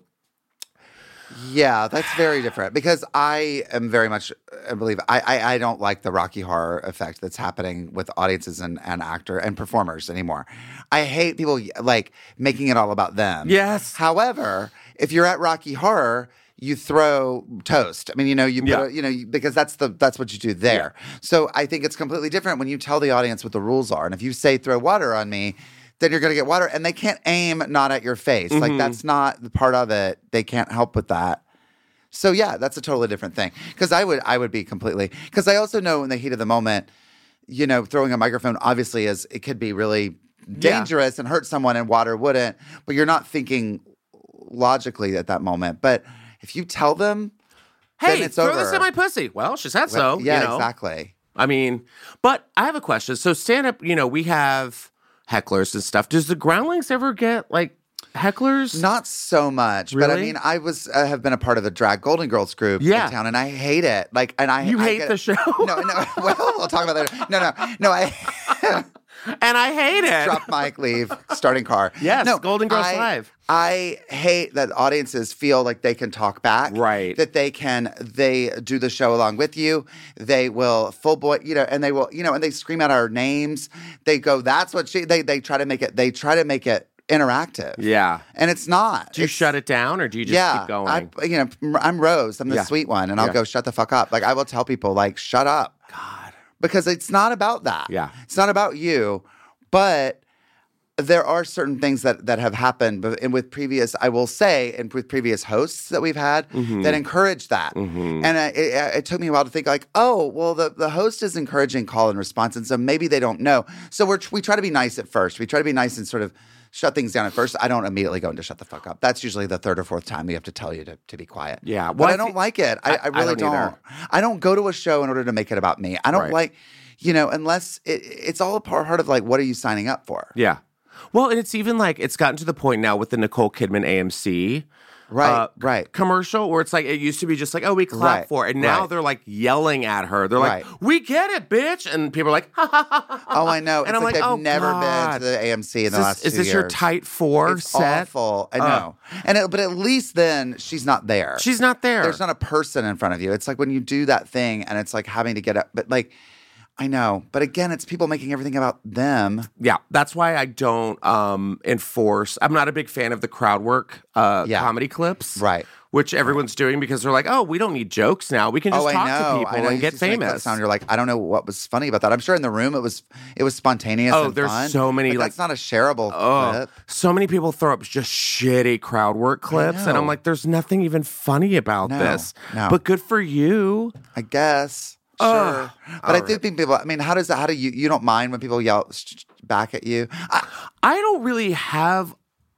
C: Yeah, that's very different because I am very much, I believe, I, I, I don't like the Rocky Horror effect that's happening with audiences and, and actor and performers anymore. I hate people like making it all about them.
B: Yes.
C: However, if you're at Rocky Horror, you throw toast. I mean, you know, you put,
B: Yeah.
C: a, you know, you- because that's the that's what you do there. So I think it's completely different when you tell the audience what the rules are. And if you say throw water on me, then you're going to get water. And they can't aim not at your face.
B: Mm-hmm.
C: Like that's not the part of it. They can't help with that. So yeah, that's a totally different thing. Because I would I would be completely because I also know in the heat of the moment, you know, throwing a microphone obviously is it could be really dangerous and hurt someone, and water wouldn't. But you're not thinking logically at that moment. But if you tell them,
B: hey,
C: then it's
B: throw
C: over.
B: this in my pussy. Well, she said so.
C: yeah,
B: you know?
C: exactly.
B: I mean, but I have a question. So stand up, you know, we have hecklers and stuff. Does the Groundlings ever get like hecklers?
C: Not so much, but I
B: Really?
C: mean, I was I have been a part of the drag Golden Girls group
B: Yeah.
C: in town, and I hate it. Like, and I
B: You
C: I
B: hate
C: get-
B: the show?
C: No, no. Well, we'll talk about that. later. No, no, no. I
B: And I hate it.
C: drop mic, leave, starting car.
B: Yes,
C: no,
B: Golden Girls
C: I,
B: Live.
C: I hate that audiences feel like they can talk back,
B: Right.
C: That they can they do the show along with you. They will full boy, you know, and they will, you know, and they scream out our names. They go, "That's what she." They they try to make it. They try to make it interactive.
B: Yeah.
C: And it's not.
B: Do you
C: It's-
B: shut it down or do you just
C: yeah,
B: keep going?
C: I, you know, I'm Rose. I'm the
B: Yeah.
C: sweet one, and I'll
B: Yeah.
C: go shut the fuck up. Like I will tell people, like, shut up,
B: God.
C: because it's not about that.
B: Yeah.
C: it's not about you, but there are certain things that that have happened, but and with previous, I will say, and with previous hosts that we've had
B: Mm-hmm.
C: that encourage that. And uh, it, it, it took me a while to think, like, oh, well, the, the host is encouraging call and response, and so maybe they don't know. So we're we try to be nice at first. We try to be nice and sort of shut things down at first. I don't immediately go into shut the fuck up. That's usually the third or fourth time we have to tell you to, to be quiet.
B: Yeah.
C: But
B: Well,
C: I,
B: I
C: don't
B: thi-
C: like it. I,
B: I-
C: I really
B: I don't
C: don't.
B: either.
C: I don't go to a show in order to make it about me. I don't
B: Right.
C: like, you know, unless it, it's all a part, part of like, what are you signing up for?
B: Yeah. Well, and it's even like it's gotten to the point now with the Nicole Kidman A M C
C: Right,
B: uh,
C: right.
B: commercial where it's like it used to be just like, oh, we clap
C: Right,
B: for it. And now
C: right.
B: they're like yelling at her. They're like,
C: Right.
B: we get it, bitch. And people are like, ha ha ha ha.
C: Oh, I know.
B: And
C: It's
B: I'm
C: like,
B: like,
C: they've
B: oh,
C: never been
B: God.
C: to the A M C in
B: Is
C: the
B: this,
C: last
B: is
C: two
B: this
C: years.
B: your tight four
C: It's
B: set?
C: awful. I
B: Uh.
C: know. and it, but at least then she's not there.
B: She's not there.
C: There's not a person in front of you. It's like when you do that thing and it's like having to get up. But like, I know. But again, it's people making everything about them.
B: Yeah, that's why I don't um, enforce. I'm not a big fan of the crowd work uh,
C: Yeah.
B: comedy clips,
C: Right.
B: Which everyone's doing because they're like, oh, we don't need jokes now. We can just
C: oh,
B: talk
C: I know.
B: to people
C: I know.
B: and
C: You
B: get
C: see something like that
B: famous.
C: Sound, you're like, I don't know what was funny about that. I'm sure in the room it was it was spontaneous.
B: Oh,
C: and
B: there's
C: fun,
B: so many,
C: but
B: like-
C: that's not a shareable
B: Oh,
C: clip.
B: so many people throw up just shitty crowd work clips, and I'm
C: know.
B: like, there's nothing even funny about
C: No,
B: this.
C: no.
B: But good for you.
C: I guess.
B: Ugh.
C: Sure. But I
B: All
C: do
B: right.
C: think people, I mean, how does that, how do you, you don't mind when people yell sh- sh- back at you? I,
B: I don't really have,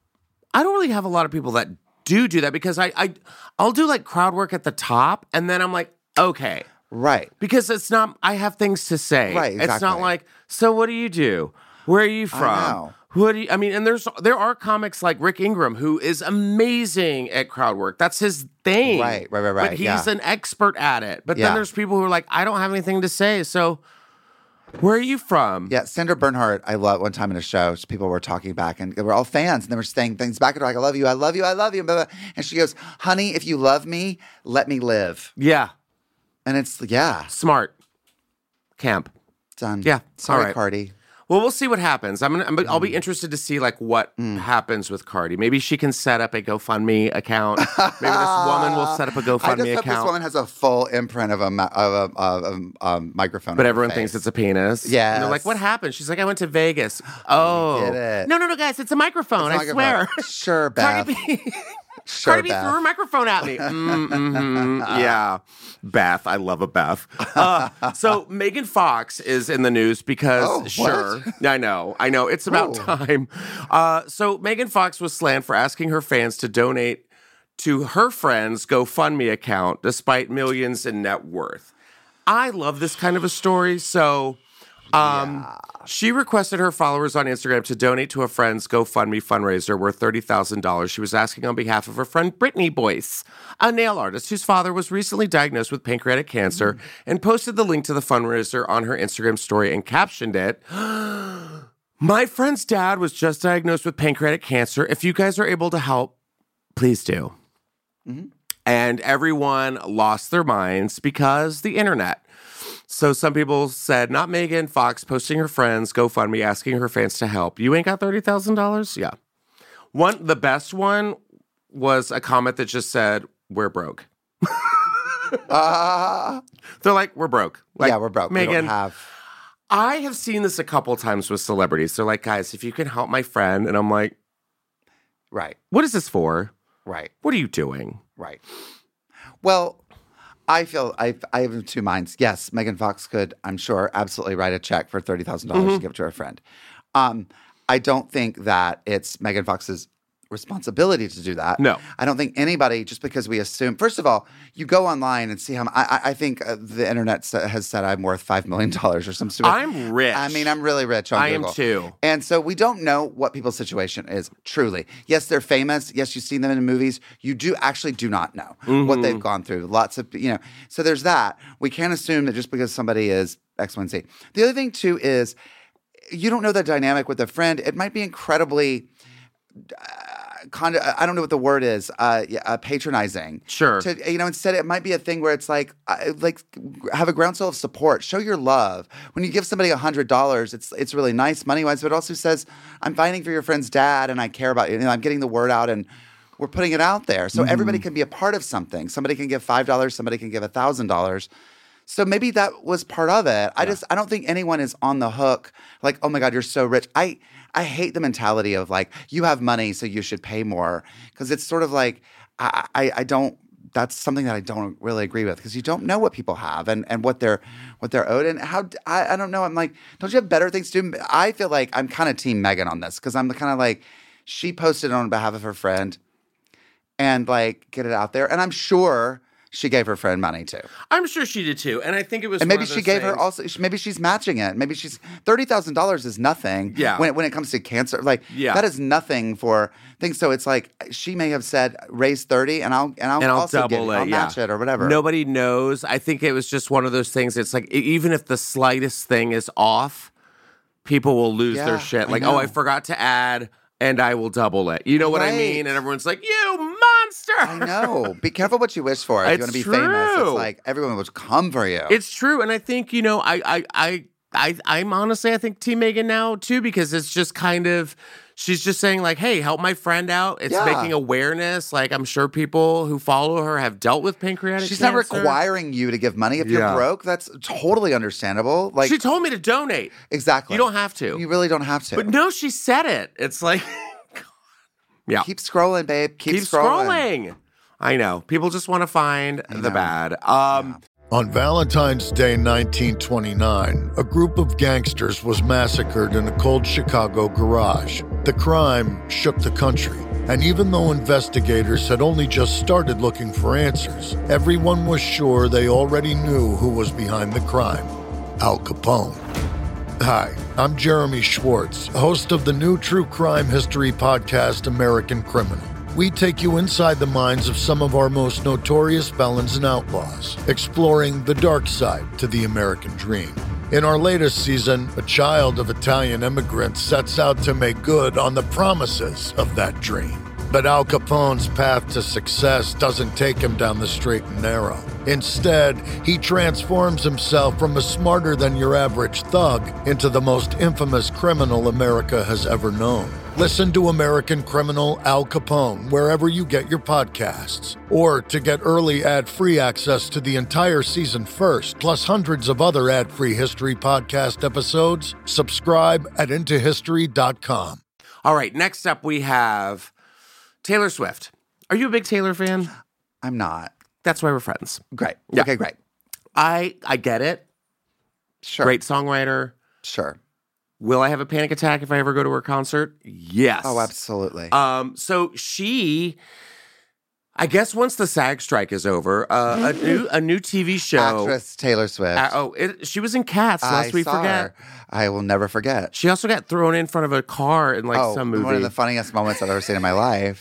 B: I don't really have a lot of people that do do that because I, I, I'll do like crowd work at the top, and then I'm like, okay.
C: right.
B: Because it's not, I have things to say.
C: Right,
B: It's not
C: exactly.
B: like, so what do you do? Where are you from?
C: know.
B: What do you, I mean, and there's, there are comics like Rick Ingram who is amazing at crowd work. That's his thing.
C: Right, right, right, right,
B: But he's
C: yeah.
B: an expert at it. But
C: Yeah.
B: then there's people who are like, I don't have anything to say. So where are you from?
C: Yeah, Sandra Bernhardt, I love one time in a show, people were talking back and they were all fans and they were saying things back at her like, I love you, I love you, I love you. Blah, blah. And she goes, honey, if you love me, let me live.
B: Yeah.
C: And it's, yeah,
B: Smart. Camp.
C: done.
B: Yeah,
C: Sorry,
B: all right.
C: Cardi.
B: Well, we'll see what happens. I'm gonna. I'm, I'll be interested to see like what mm. happens with Cardi. Maybe she can set up a GoFundMe account. Maybe this woman will set up a GoFundMe
C: I just hope
B: account.
C: This woman has a full imprint of a of a, of a, a microphone.
B: But everyone thinks it's a penis.
C: Yeah.
B: And they're like, "What happened?" She's like, "I went to Vegas." Oh,
C: Get it.
B: no, no, no, guys, it's a microphone.
C: It's a
B: I
C: microphone.
B: swear.
C: Sure, Beth.
B: Cardi B.
C: Sure,
B: Cardi B
C: Beth.
B: threw her microphone at me. Mm, mm-hmm. Yeah. Beth. I love a Beth. Uh, so Megan Fox is in the news because,
C: oh,
B: sure. I know. I know. It's about
C: Ooh.
B: time. Uh, so Megan Fox was slammed for asking her fans to donate to her friend's GoFundMe account despite millions in net worth. I love this kind of a story. So um,
C: yeah.
B: she requested her followers on Instagram to donate to a friend's GoFundMe fundraiser worth thirty thousand dollars. She was asking on behalf of her friend Brittany Boyce, a nail artist whose father was recently diagnosed with pancreatic cancer, mm. and posted the link to the fundraiser on her Instagram story and captioned it, "My friend's dad was just diagnosed with pancreatic cancer. If you guys are able to help, please do." Mm-hmm. And everyone lost their minds because the internet. So some people said, not Megan Fox posting her friends GoFundMe asking her fans to help. You ain't got thirty thousand dollars? Yeah. One, the best one was a comment that just said, "We're broke."
C: uh,
B: They're like, "We're broke." Like,
C: yeah, we're broke.
B: Megan,
C: we don't have...
B: I have seen this a couple times with celebrities. They're like, "Guys, if you can help my friend." And I'm like,
C: right.
B: What is this for?
C: Right.
B: What are you doing?
C: Right. Well, I feel I I have two minds. Yes, Megan Fox could, I'm sure, absolutely write a check for thirty thousand dollars mm-hmm. to give to her friend. Um, I don't think that it's Megan Fox's responsibility to do that.
B: No.
C: I don't think anybody, just because we assume, first of all, you go online and see how, I, I think uh, the internet has said I'm worth five million dollars or some stupid.
B: I'm rich.
C: I mean, I'm really rich on
B: I
C: Google.
B: am too.
C: And so we don't know what people's situation is, truly. Yes, they're famous. Yes, you've seen them in movies. You do actually do not know mm-hmm. what they've gone through. Lots of, you know, so there's that. We can't assume that just because somebody is X, Y, and Z. The other thing too is you don't know the dynamic with a friend. It might be incredibly... Uh, Kind of, I don't know what the word is, uh, uh, patronizing.
B: Sure.
C: To, you know, instead it might be a thing where it's like, uh, like have a groundswell of support. Show your love. When you give somebody a hundred dollars, it's it's really nice money wise, but it also says, I'm fighting for your friend's dad, and I care about you. You know, I'm getting the word out, and we're putting it out there, so mm-hmm. everybody can be a part of something. Somebody can give five dollars. Somebody can give a thousand dollars. So maybe that was part of it. Yeah. I just I don't think anyone is on the hook. Like, oh my God, you're so rich. I. I hate the mentality of like, you have money, so you should pay more. Because it's sort of like, I, I, I don't, that's something that I don't really agree with. Because you don't know what people have and, and what they're what they're owed. And how, I, I don't know. I'm like, don't you have better things to do? I feel like I'm kind of team Megan on this. Because I'm kind of like, she posted on behalf of her friend and like, get it out there. And I'm sure she gave her friend money too.
B: I'm sure she did too, and I think it was.
C: And maybe
B: one of
C: she
B: those
C: gave
B: things.
C: her also. Maybe she's matching it. Maybe she's thirty thousand dollars is nothing.
B: Yeah.
C: When it, when it comes to cancer, like
B: yeah.
C: that is nothing for things. So it's like she may have said raise thirty, and I'll and I'll,
B: and I'll
C: also
B: double
C: get it.
B: it.
C: I'll
B: yeah.
C: match it or whatever.
B: Nobody knows. I think it was just one of those things. It's like even if the slightest thing is off, people will lose
C: Yeah,
B: their shit.
C: I
B: Like,
C: know.
B: oh, I forgot to add. And I will double it. You know what I
C: Right.
B: mean? And everyone's like, you monster!
C: I know. Be careful what you wish for. If
B: It's
C: you want to be
B: true.
C: famous, it's like everyone will come for you.
B: It's true. And I think, you know, I, I, I, I, I'm honestly, I think Team Megan now too, because it's just kind of, she's just saying like, hey, help my friend out. It's
C: Yeah.
B: making awareness. Like, I'm sure people who follow her have dealt with pancreatic
C: She's
B: cancer.
C: not requiring you to give money. If
B: Yeah.
C: you're broke, that's totally understandable. Like
B: She told me to donate.
C: exactly.
B: You don't have to.
C: You really don't have to.
B: But no, she said it. It's like, yeah.
C: Keep scrolling, babe. Keep,
B: Keep scrolling. I know. People just want to find the
C: know.
B: bad. Um,
A: On Valentine's Day nineteen twenty-nine, a group of gangsters was massacred in a cold Chicago garage. The crime shook the country, and even though investigators had only just started looking for answers, everyone was sure they already knew who was behind the crime: Al Capone. Hi, I'm Jeremy Schwartz, host of the new true crime history podcast, American Criminal. We take you inside the minds of some of our most notorious felons and outlaws, exploring the dark side to the American dream. In our latest season, a child of Italian immigrants sets out to make good on the promises of that dream. But Al Capone's path to success doesn't take him down the straight and narrow. Instead, he transforms himself from a smarter-than-your-average thug into the most infamous criminal America has ever known. Listen to American Criminal Al Capone wherever you get your podcasts. Or to get early ad-free access to the entire season first, plus hundreds of other ad-free history podcast episodes, subscribe at into history dot com.
B: All right, next up we have Taylor Swift. Are you a big Taylor fan?
C: I'm not.
B: That's why we're friends.
C: Great.
B: Yeah.
C: Okay, great.
B: I I get it.
C: Sure.
B: Great songwriter.
C: Sure.
B: Will I have a panic attack if I ever go to her concert? Yes.
C: Oh, absolutely.
B: Um, so she, I guess once the SAG strike is over, uh, a new a new T V show.
C: Actress Taylor Swift.
B: Uh, oh, it, she was in Cats, lest
C: I
B: we
C: saw
B: forget.
C: her. I will never forget.
B: She also got thrown in front of a car in like
C: oh,
B: some movie.
C: one of the funniest moments I've ever seen in my life.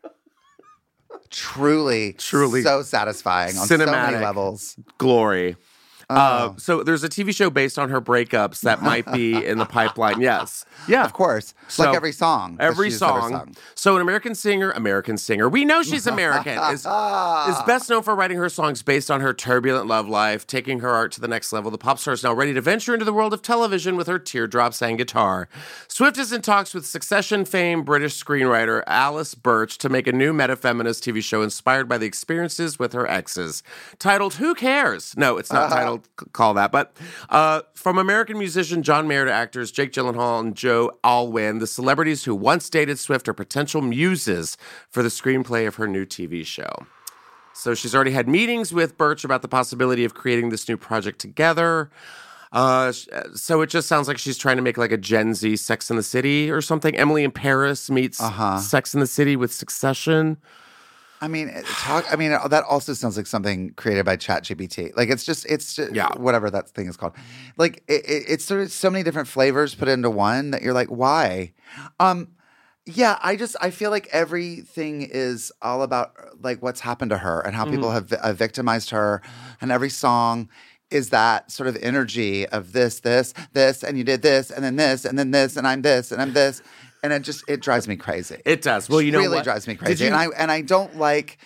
C: Truly,
B: Truly
C: so satisfying on so
B: cinematic
C: many levels.
B: Glory. Uh,
C: Oh.
B: so there's a T V show based on her breakups that might be in the pipeline. Yes. Yeah.
C: Of course.
B: So,
C: like every song. that
B: Every
C: she's ever
B: song.
C: sung.
B: So an American singer, American singer, we know she's American, is, is best known for writing her songs based on her turbulent love life, taking her art to the next level. The pop star is now ready to venture into the world of television with her teardrops and guitar. Swift is in talks with Succession fame British screenwriter Alice Birch to make a new meta-feminist T V show inspired by the experiences with her exes. Titled Who Cares? No, it's not
C: Uh-huh.
B: titled c- Call That, but uh, from American musician John Mayer to actors Jake Gyllenhaal and Joe Alwyn, the celebrities who once dated Swift are potential muses for the screenplay of her new T V show. So she's already had meetings with Birch about the possibility of creating this new project together. Uh, sh- so it just sounds like she's trying to make like a Gen Z Sex in the City or something. Emily in Paris meets
C: Uh-huh.
B: Sex in the City with Succession.
C: I mean, it- talk. I mean, that also sounds like something created by ChatGPT. Like it's just, it's just,
B: Yeah.
C: whatever that thing is called. Like it, it, it's sort of so many different flavors put into one that you're like, why? Um, yeah, I just I feel like everything is all about like what's happened to her and how people have vi- uh, victimized her, and every song is that sort of energy of this, this, this, and you did this, and then this, and then this, and I'm this, and I'm this. And it just it drives me crazy.
B: It does. Well, you know
C: really
B: what?
C: drives me
B: Did
C: crazy.
B: you-
C: And I and I don't like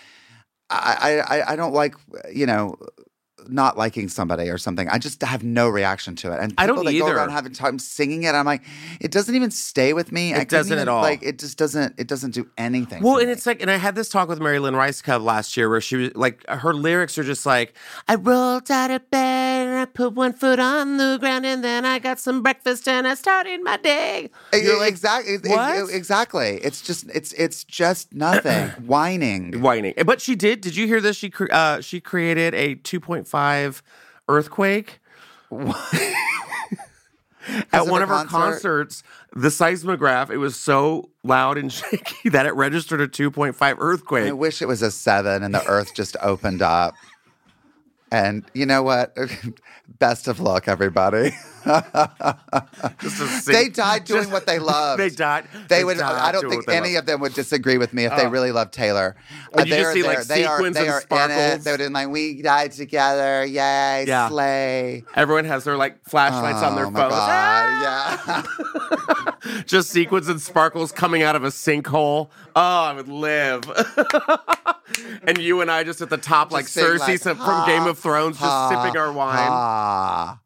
C: I, I I don't like you know not liking somebody or something. I just have no reaction to it. And people
B: I don't
C: that go
B: either.
C: around having time singing it, I'm like, it doesn't even stay with me. I
B: It
C: couldn't
B: doesn't at
C: even,
B: all.
C: Like it just doesn't it doesn't do anything.
B: Well,
C: for
B: and
C: me.
B: it's like, and I had this talk with Mary Lynn Rice Cub last year where she was like, her lyrics are just like, I rolled out of bed and I put one foot on the ground and then I got some breakfast and I started my day. You're like,
C: exactly
B: what?
C: exactly. It's just it's it's just nothing. Whining.
B: whining. But she did. Did you hear this? She cre- uh, she created a two point five earthquake at
C: of
B: one
C: a
B: of her
C: concert?
B: concerts. The seismograph, it was so loud and shaky that it registered a two point five earthquake.
C: I wish it was a seven and the earth just opened up. And you know what? Best of luck, everybody.
B: Just a sing-
C: They died doing
B: just-
C: what they loved.
B: They died.
C: They,
B: they
C: would.
B: died
C: I don't
B: doing
C: think
B: what they
C: any
B: loved.
C: of them would disagree with me if they really loved Taylor.
B: And you
C: they
B: just
C: are
B: see,
C: there.
B: like,
C: they are,
B: sequins
C: they
B: and
C: are in
B: sparkles.
C: it. They would have been like, "We died together, yay,
B: Yeah.
C: slay!"
B: Everyone has their like flashlights on their
C: Oh my
B: phones.
C: God,
B: Ah!
C: yeah.
B: Just sequins and sparkles coming out of a sinkhole. Oh, I would live. And you and I just at the top, like
C: sing
B: Cersei
C: like,
B: some- from
C: ha,
B: Game of Thrones, just
C: ha,
B: sipping our wine.
C: Ah,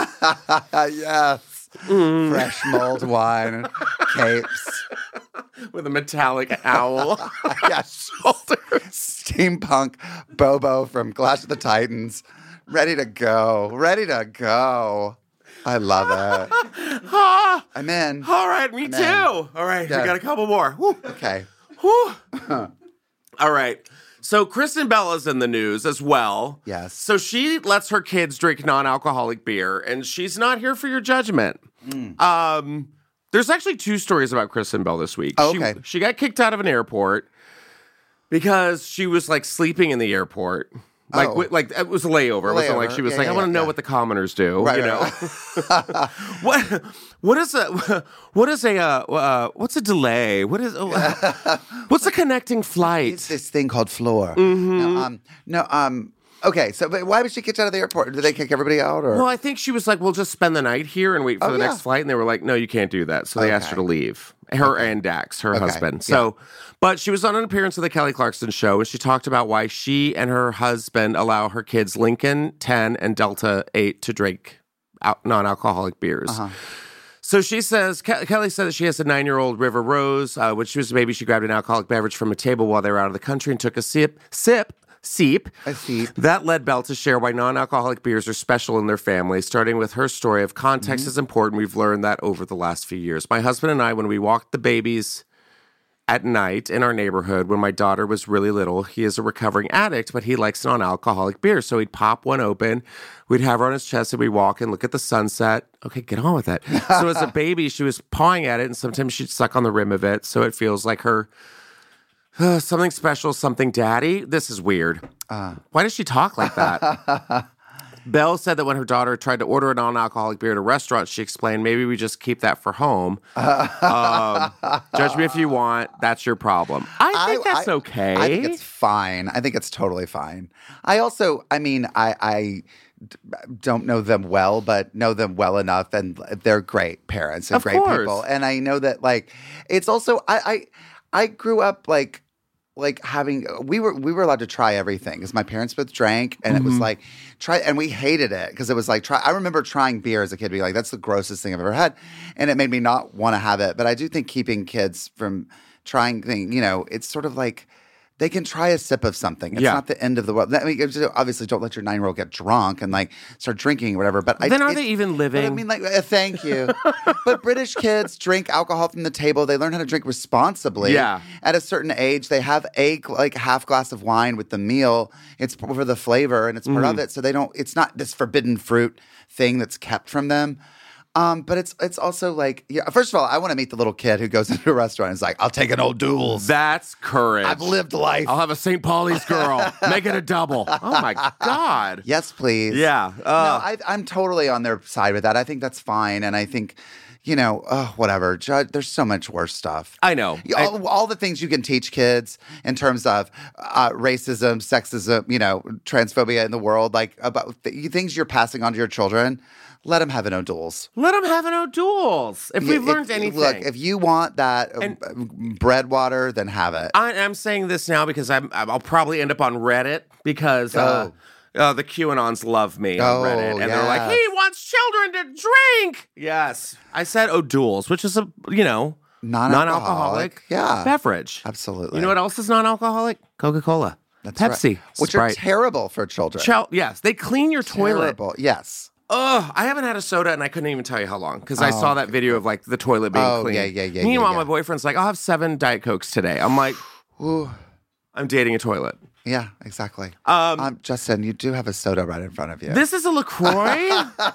C: yes,
B: Mm.
C: fresh mulled wine, capes,
B: With a metallic owl.
C: yes, steampunk Bobo from Clash of the Titans, ready to go, ready to go. I love it.
B: Ah,
C: I'm in.
B: all right, me
C: in.
B: too. All right,
C: Yeah.
B: we got a couple more. Whew.
C: Okay.
B: Whew. All right. So Kristen Bella's in the news as well.
C: Yes.
B: So she lets her kids drink non-alcoholic beer, and she's not here for your judgment.
C: Mm.
B: Um, there's actually two stories about Kristen Bell this week.
C: Oh,
B: She-
C: okay.
B: She, got kicked out of an airport because she was like sleeping in the airport. Like,
C: Oh.
B: wi- like it was a layover. It wasn't like
C: Layover.
B: she was
C: Yeah,
B: like,
C: yeah,
B: I want to
C: yeah,
B: know
C: yeah.
B: what the commoners do.
C: Right,
B: you know,
C: right,
B: what what is a what is a uh, uh, what's a delay? What is uh, what's a connecting flight?
C: It's this thing called floor.
B: Mm-hmm.
C: No, um, no, um, okay. So, but why was she kicked out of the airport? Did they kick everybody out, or
B: Well, I think she was like, we'll just spend the night here and wait for
C: Oh,
B: the
C: yeah.
B: next flight. And they were like, no, you can't do that. So they asked her to
C: Okay.
B: leave. Her and Dax, her
C: Okay,
B: husband. So, but she was on an appearance of the Kelly Clarkson show, and she talked about why she and her husband allow her kids Lincoln ten and Delta eight to drink al- non-alcoholic beers.
C: Uh-huh.
B: So she says, Ke- Kelly said that she has a nine-year-old River Rose. Uh, when she was a baby, she grabbed an alcoholic beverage from a table while they were out of the country and took a sip, sip, Seep.
C: A seep.
B: That led Belle to share why non-alcoholic beers are special in their family, starting with her story of context
C: Mm-hmm.
B: is important. We've learned that over the last few years. My husband and I, when we walked the babies at night in our neighborhood, when my daughter was really little, he is a recovering addict, but he likes non-alcoholic beer. So he'd pop one open, we'd have her on his chest, and we'd walk and look at the sunset. Okay, get on with it. So as a baby, she was pawing at it, and sometimes she'd suck on the rim of it, so it feels like her... Uh, something special, something daddy. This is weird. Uh, Why does she talk like that? Belle said that when her daughter tried to order a non-alcoholic beer at a restaurant, she explained, maybe we just keep that for home. um, judge me if you want. That's your problem. I think
C: I-
B: that's
C: I-
B: okay.
C: I think it's fine. I think it's totally fine. I also, I mean, I, I d- don't know them well, but know them well enough, and they're great parents and
B: Of
C: great
B: course.
C: people. And I know that, like, it's also, I, I, I grew up like. Like having, we were we were allowed to try everything because my parents both drank, and it was like try, and we hated it because it was like try. I remember trying beer as a kid, being like, "That's the grossest thing I've ever had," and it made me not want to have it. But I do think keeping kids from trying things, you know, it's sort of like they can try a sip of something. It's
B: Yeah.
C: not the end of the world. I mean, obviously, don't let your nine-year-old get drunk and like start drinking or whatever. But I,
B: Then are
C: it-
B: they even
C: but
B: living?
C: I mean, like, uh, thank you. But British kids drink alcohol from the table. They learn how to drink responsibly.
B: Yeah.
C: At a certain age, they have a like half glass of wine with the meal. It's for the flavor and it's part
B: Mm-hmm.
C: of it. So they don't. It's not this forbidden fruit thing that's kept from them. Um, but it's it's also like, yeah. First of all, I want to meet the little kid who goes into a restaurant and is like, "I'll take an old Duels.
B: That's courage.
C: I've lived life."
B: I'll have a Saint Pauli's girl. Make it a double. Oh, my God.
C: Yes, please.
B: Yeah.
C: no,
B: Uh,
C: I, I'm totally on their side with that. I think that's fine, and I think, you know, oh, whatever. Judge, there's so much worse stuff.
B: I know.
C: You-
B: I-
C: all, all the things you can teach kids in terms of uh, racism, sexism, you know, transphobia in the world, like about th- things you're passing on to your children. Let them have an O'Doul's.
B: Let them have an O'Doul's. If we've
C: If-
B: learned anything.
C: Look, if you want that uh,
B: And-
C: bread water, then have it.
B: I, I'm saying this now because I'm, I'll probably end up on Reddit because uh, uh, the QAnons love me on
C: Oh,
B: Reddit. And they're like,
C: yes.
B: he wants children to drink. Yes. I said O'Doul's, which is a, you know,
C: Non-alcoholic,
B: non-alcoholic
C: yeah.
B: beverage.
C: Absolutely.
B: You know what else is non-alcoholic? Coca-Cola.
C: That's
B: Pepsi.
C: right. Which
B: Sprite.
C: are terrible for children.
B: Chel- yes, they clean your toilet.
C: Terrible. Yes.
B: Ugh, I haven't had a soda and I couldn't even tell you how long because I saw that video of like the toilet being
C: Oh,
B: clean.
C: yeah, yeah, yeah,
B: Meanwhile,
C: yeah, yeah.
B: my boyfriend's like, I'll have seven Diet Cokes today. I'm like,
C: Ooh.
B: I'm dating a toilet.
C: Yeah, exactly.
B: Um,
C: Um, Justin, you do have a soda right in front of you.
B: This is a LaCroix.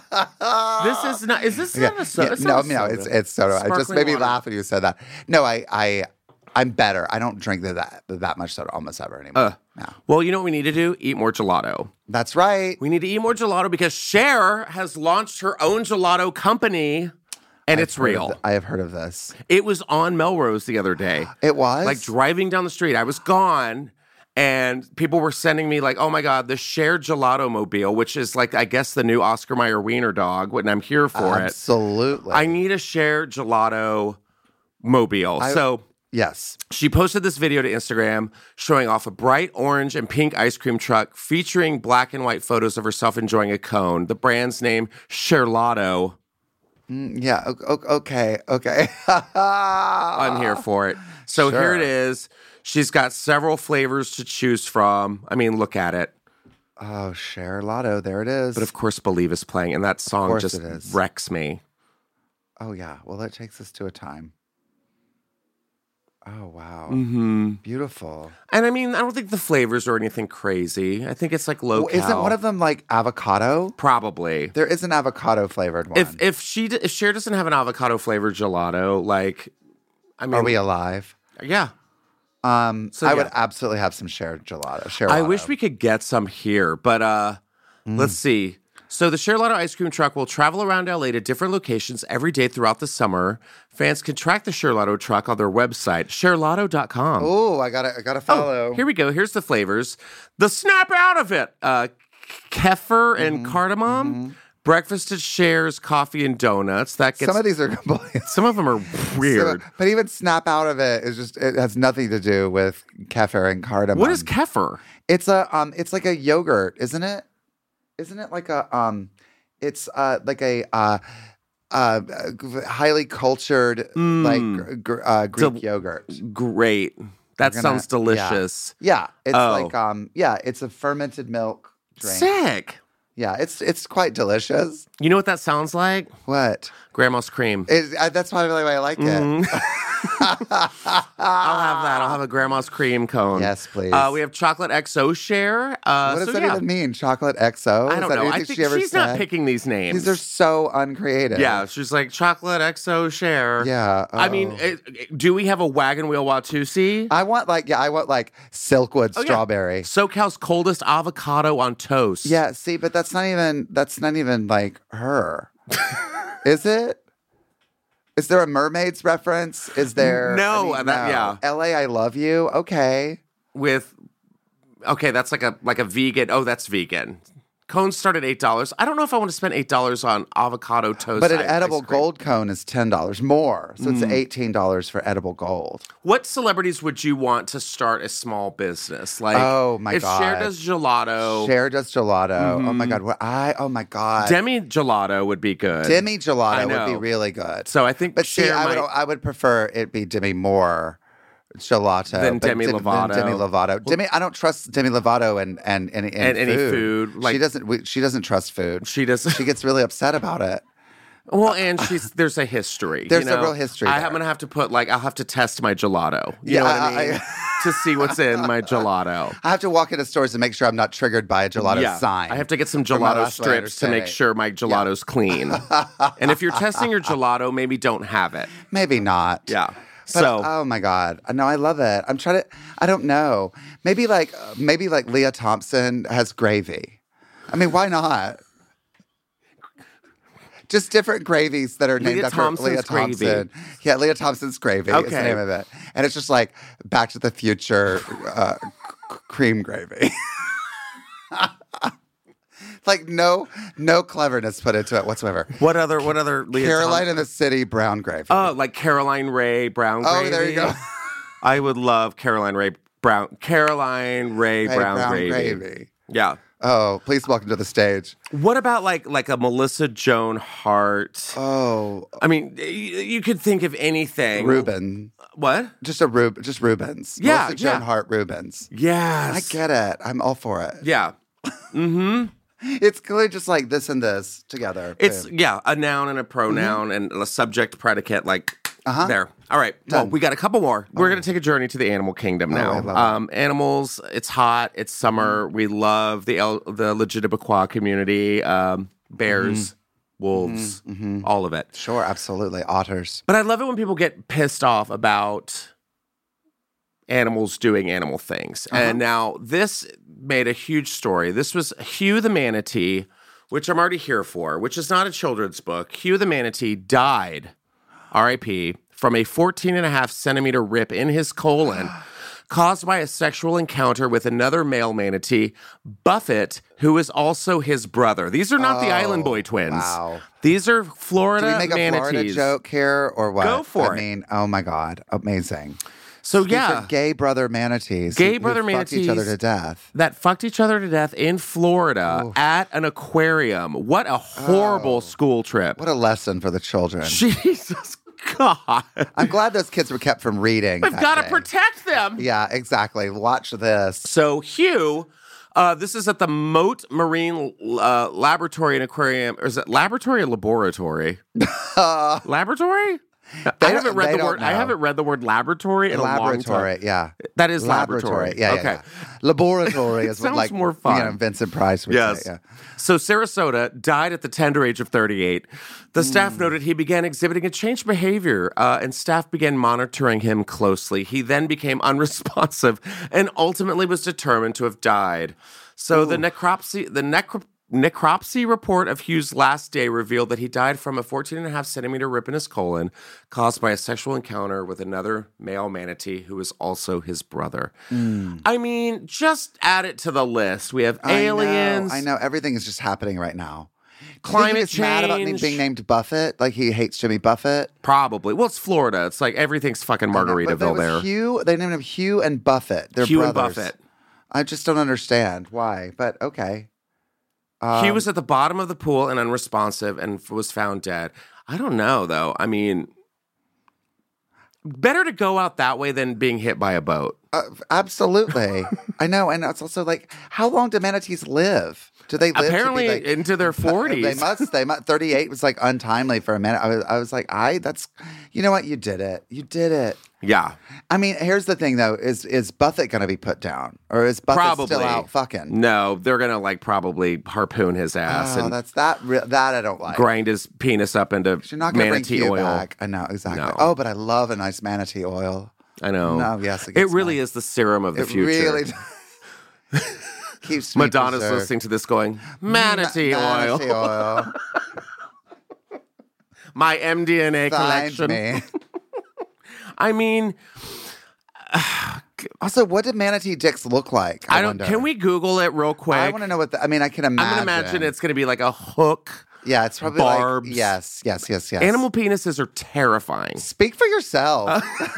B: This is not. Is this
C: Yeah,
B: not a soda?
C: yeah,
B: It's
C: no,
B: not a
C: no,
B: soda.
C: it's it's soda. It just
B: Sparkling
C: made me
B: water.
C: laugh when you said that. No, I, I, I'm better. I don't drink that that much soda almost ever anymore.
B: Uh,
C: no.
B: Well, you know what we need to do? Eat more gelato.
C: That's right.
B: We need to eat more gelato because Cher has launched her own gelato company, and it's
C: Heard of
B: real.
C: th- I have heard of this.
B: It was on Melrose the other day.
C: It was
B: Like driving down the street, I was gone, and people were sending me like, "Oh my god, the Cher Gelato Mobile," which is like I guess the new Oscar Mayer Wiener dog. And I'm here for it.
C: absolutely.
B: I need a Cher Gelato Mobile.
C: I-
B: so
C: yes.
B: she posted this video to Instagram showing off a bright orange and pink ice cream truck featuring black and white photos of herself enjoying a cone. The brand's name, Cherlato.
C: Yeah. o- o- Okay. Okay.
B: I'm here for it. So here
C: Sure.
B: it is. She's got several flavors to choose from. I mean, look at it.
C: Oh, Cher Lotto. There it is.
B: But of course, Believe is playing, and that song
C: course
B: just
C: it is.
B: wrecks me.
C: oh yeah. Well, that takes us to a time. Oh wow.
B: Hmm.
C: Beautiful.
B: And I mean, I don't think the flavors are anything crazy. I think it's like low
C: Well, isn't one of them like avocado?
B: Probably.
C: There is an avocado flavored one.
B: If if she d- if Cher doesn't have an avocado flavored gelato, like, I mean,
C: Are we alive?
B: yeah.
C: Um,
B: So,
C: I would
B: yeah.
C: absolutely have some shared gelato. Share
B: I wish we could get some here, but uh,
C: Mm.
B: let's see. So the Cherlato ice cream truck will travel around L A to different locations every day throughout the summer. Fans can track the Cherlato truck on their website, cherlato dot com.
C: Oh, I gotta, I gotta follow.
B: Here we go. Here's the flavors. The snap out of it. Uh, kefir and
C: Mm-hmm.
B: cardamom, Breakfast at Cher's, coffee and donuts. That gets
C: Some of these are completely.
B: some of them are weird.
C: So, but even Snap Out of It is just, it has nothing to do with kefir and cardamom.
B: What is kefir?
C: It's a, um, it's like a yogurt, isn't it? Isn't it like a, um, it's uh, like a, uh, uh, highly cultured,
B: Mm.
C: like, gr- uh, Greek
B: Del-
C: yogurt.
B: Great. That
C: We're gonna-
B: sounds delicious.
C: Yeah. It's
B: Oh.
C: like, um, yeah, it's a fermented milk drink.
B: Sick.
C: Yeah, it's it's quite delicious.
B: You know what that sounds like?
C: What?
B: Grandma's cream.
C: It, uh, that's probably why I like
B: Mhm.
C: it.
B: I'll have that. I'll have a grandma's cream cone.
C: Yes, please.
B: Uh, we have chocolate X O share. Uh,
C: What does
B: so
C: that
B: yeah.
C: even mean? Chocolate X O?
B: I
C: Is
B: don't
C: that
B: know. I
C: anything
B: think
C: she ever
B: she's
C: said?
B: not picking these names.
C: These are so uncreative.
B: Yeah, she's like chocolate X O share.
C: Yeah.
B: I mean,
C: oh.
B: it, it- do we have a wagon wheel Watusi?
C: I want like yeah, I want like Silkwood
B: Oh, yeah.
C: strawberry.
B: SoCal's coldest avocado on toast.
C: Yeah. See, but that's not even that's not even like her. Is it? Is there a Mermaids reference? Is there?
B: No,
C: I mean,
B: that-
C: no.
B: yeah.
C: L A, I love you. Okay.
B: With okay, that's like a like a vegan. Oh, that's vegan. Cones start at eight dollars. I don't know if I want to spend eight dollars on avocado toast.
C: But an
B: ice
C: edible
B: cream.
C: gold cone is ten dollars more. So
B: Mm.
C: it's eighteen dollars for edible gold.
B: What celebrities would you want to start a small business? Like,
C: Oh, my
B: if
C: God.
B: Cher does gelato,
C: Cher does gelato. Oh my
B: Mhm.
C: God. What I oh my God.
B: Demi gelato would be good.
C: Demi
B: I
C: gelato would be
B: know.
C: really good.
B: So I think
C: But see,
B: Cher
C: I would
B: might-
C: I would prefer it be Demi Moore gelato
B: Than
C: but
B: Demi
C: Dim-
B: Lovato.
C: Demi Lovato. Demi, I don't trust Demi Lovato and and and, and,
B: And any
C: food.
B: food, like-
C: she doesn't. we- She doesn't trust food.
B: She does.
C: She gets really upset about it.
B: Well, and she's there's a history.
C: There's
B: you
C: a
B: know?
C: real history
B: I,
C: there.
B: I'm gonna have to put like I'll have to test my gelato. You
C: Yeah,
B: know what
C: I-
B: I mean?
C: I-
B: to see what's in my gelato.
C: I have to walk into stores and make sure I'm not triggered by a gelato
B: yeah,
C: sign.
B: I have to get some
C: From my
B: gelato
C: last way
B: strips to make
C: understanding.
B: sure my gelato's clean. And if you're testing your gelato, maybe don't have it.
C: Maybe not.
B: Yeah.
C: But,
B: so
C: oh my God, no, I love it. I'm trying to. I don't know. Maybe like maybe like Leah Thompson has gravy. I mean, why not? Just different gravies that are named
B: Leah
C: after
B: Thompson's
C: Leah
B: gravy.
C: Thompson. Yeah, Leah Thompson's gravy is the
B: Okay.
C: name of it, and it's just like Back to the Future uh, c- cream gravy. Like no, no cleverness put into it whatsoever.
B: what other what other Leah
C: Caroline
B: Thom-
C: in the City brown gravy.
B: Oh, like Caroline Ray Brown
C: Oh,
B: gravy.
C: there you go.
B: I would love Caroline Ray Brown Caroline Ray
C: Hey,
B: Brown,
C: brown
B: gravy.
C: gravy.
B: Yeah.
C: Oh, please welcome to the stage.
B: What about like like a Melissa Joan Hart?
C: Oh,
B: I mean, y- you could think of anything.
C: Reuben.
B: What?
C: Just a Rub, just Rubens.
B: Yeah,
C: Melissa Joan
B: yeah.
C: Hart Rubens.
B: Yes.
C: I get it. I'm all for it.
B: Yeah. Mm-hmm.
C: It's clearly just like this and this together.
B: It's
C: Boom.
B: yeah, a noun and a pronoun and a subject predicate like
C: Uh-huh.
B: there. All right. Well,
C: Done.
B: we got a couple more. We're going to take a journey to the animal kingdom
C: Oh,
B: now.
C: I love it.
B: um, animals, it's hot, it's summer. We love the El- the Legitimaquah community, um, bears, wolves, all of it.
C: Sure, absolutely. Otters.
B: But I love it when people get pissed off about animals doing animal things.
C: Uh-huh.
B: And now this made a huge story. This was Hugh the manatee, which I'm already here for, which is not a children's book. Hugh the manatee died, R I P, from a fourteen and a half centimeter rip in his colon caused by a sexual encounter with another male manatee, Buffett, who is also his brother. These are not the
C: Oh,
B: Island Boy twins.
C: wow.
B: These are Florida
C: Do we make a
B: manatees.
C: Florida joke here or what?
B: Go for
C: I
B: it.
C: mean, oh my God, amazing.
B: So
C: These
B: yeah,
C: are gay brother manatees.
B: Gay
C: who-
B: brother
C: who fucked each other
B: manatees.
C: to death.
B: that fucked each other to death in Florida at an aquarium. What a horrible
C: Oh.
B: school trip.
C: What a lesson for the children.
B: Jesus God.
C: I'm glad those kids were kept from reading.
B: We've
C: that
B: got to
C: day.
B: protect them.
C: Yeah, exactly. Watch this.
B: So Hugh, uh, this is at the Moat Marine uh, Laboratory and Aquarium. Or is it laboratory or laboratory?
C: Uh,
B: Laboratory? I
C: They
B: haven't
C: don't-
B: read
C: they
B: the
C: don't
B: word. I
C: know.
B: haven't read the word laboratory in a long
C: laboratory,
B: time.
C: yeah.
B: That is laboratory.
C: Yeah, yeah,
B: okay.
C: yeah. Laboratory is what
B: Sounds
C: like
B: more fun.
C: You know, Vincent Price would
B: Yes.
C: say. Yeah.
B: So Sarasota died at the tender age of thirty-eight. The
C: Hmm.
B: staff noted he began exhibiting a changed behavior, uh, and staff began monitoring him closely. He then became unresponsive and ultimately was determined to have died. So the necropsy, the necro- necropsy report of Hugh's last day revealed that he died from a fourteen and a half centimeter rip in his colon caused by a sexual encounter with another male manatee who is also his brother. I mean, just add it to the list. We have aliens.
C: I know. I know. Everything is just happening right now.
B: Climate
C: he's mad about
B: change.
C: being named Buffett? Like he hates Jimmy Buffett?
B: Probably. Well, it's Florida. It's like everything's fucking Margaritaville
C: But there was
B: there.
C: Hugh, they named him Hugh and Buffett. They're
B: Hugh and
C: brothers.
B: Buffett.
C: I just don't understand why, but okay.
B: he
C: Um,
B: was at the bottom of the pool and unresponsive and f- was found dead. I don't know, though. I mean, better to go out that way than being hit by a boat.
C: Uh, absolutely. I know. And it's also like, how long do manatees live? Do they live
B: Apparently
C: to be like,
B: into their forties.
C: They must. They must. thirty-eight was like untimely for a minute. I was, I was like, I, that's, you know what? You did it. You did it.
B: Yeah.
C: I mean, here's the thing though, is, is Buffett going to be put down? Or is Buffett
B: Probably.
C: still out fucking?
B: No, they're going to like probably harpoon his ass
C: Oh,
B: and
C: that's that, re- that I don't like.
B: grind his penis up into
C: You're not going to bring
B: manatee
C: Hugh
B: oil.
C: back. I know, exactly.
B: No.
C: Oh, but I love a nice manatee oil.
B: I know.
C: No, yes.
B: It
C: gets
B: really
C: my-
B: is the serum of the
C: It
B: future.
C: really keeps me
B: Madonna's
C: preserved.
B: listening to this going, manatee
C: Ma-
B: oil.
C: manatee oil.
B: My M D N A
C: Find
B: collection.
C: me.
B: I mean,
C: Also, what did manatee dicks look like? I,
B: I don't.
C: wonder.
B: Can we Google it real quick?
C: I want to know what. The, I mean, I can imagine.
B: I'm gonna imagine it's gonna be like a hook.
C: Yeah, it's probably
B: barbs.
C: like yes, yes, yes, yes.
B: Animal penises are terrifying.
C: Speak for yourself.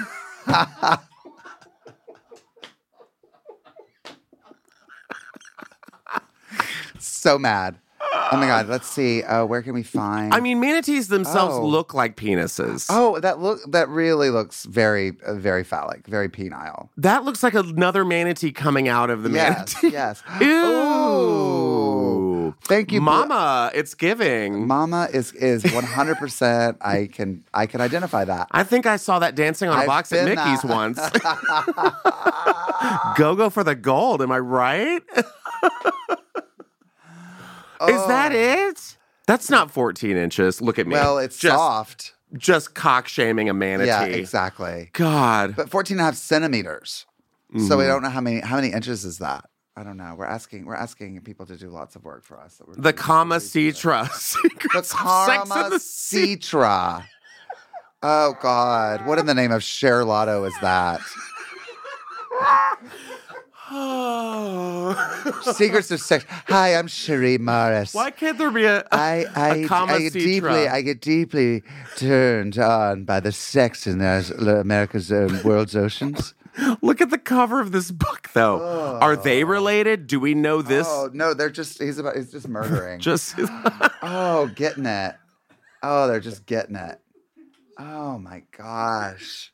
C: So mad. Oh my god. Let's see. Uh, where can we find?
B: I mean, manatees themselves
C: Oh.
B: look like penises.
C: Oh, that look. That really looks very, uh, very phallic, very penile.
B: That looks like another manatee coming out of the
C: Yes,
B: manatee.
C: yes.
B: Ew.
C: Ooh. Thank you, Bru-
B: Mama. It's giving.
C: Mama is is one hundred percent. I can I can identify that.
B: I think I saw that dancing on a
C: I've
B: box at
C: been
B: Mickey's
C: that.
B: once. Go go for the gold. Am I right? Is that it? That's not fourteen inches. Look at me.
C: Well, it's
B: just,
C: soft.
B: Just cock shaming a manatee.
C: Yeah, exactly.
B: God.
C: But fourteen and a half centimeters. So
B: Mm-hmm.
C: we don't know how many how many inches is that. I don't know. We're asking we're asking people to do lots of work for us. That we're
B: The
C: doing
B: Kama
C: this research.
B: Citra.
C: The
B: Secrets of Sex in
C: Karma
B: the Sea.
C: Citra. Oh God. What in the name of Cher Lotto is that?
B: Oh.
C: Secrets of Sex. Hi, I'm Cherie Morris.
B: Why can't there be a, a,
C: I, I,
B: a Kama
C: I get
B: Citra?
C: deeply, I get deeply turned on by the sex in those America's um, world's oceans.
B: Look at the cover of this book, though. Are they related? Do we know this?
C: Oh no, they're just he's about he's just murdering.
B: Just
C: Oh, getting it. Oh, they're just getting it. Oh my gosh.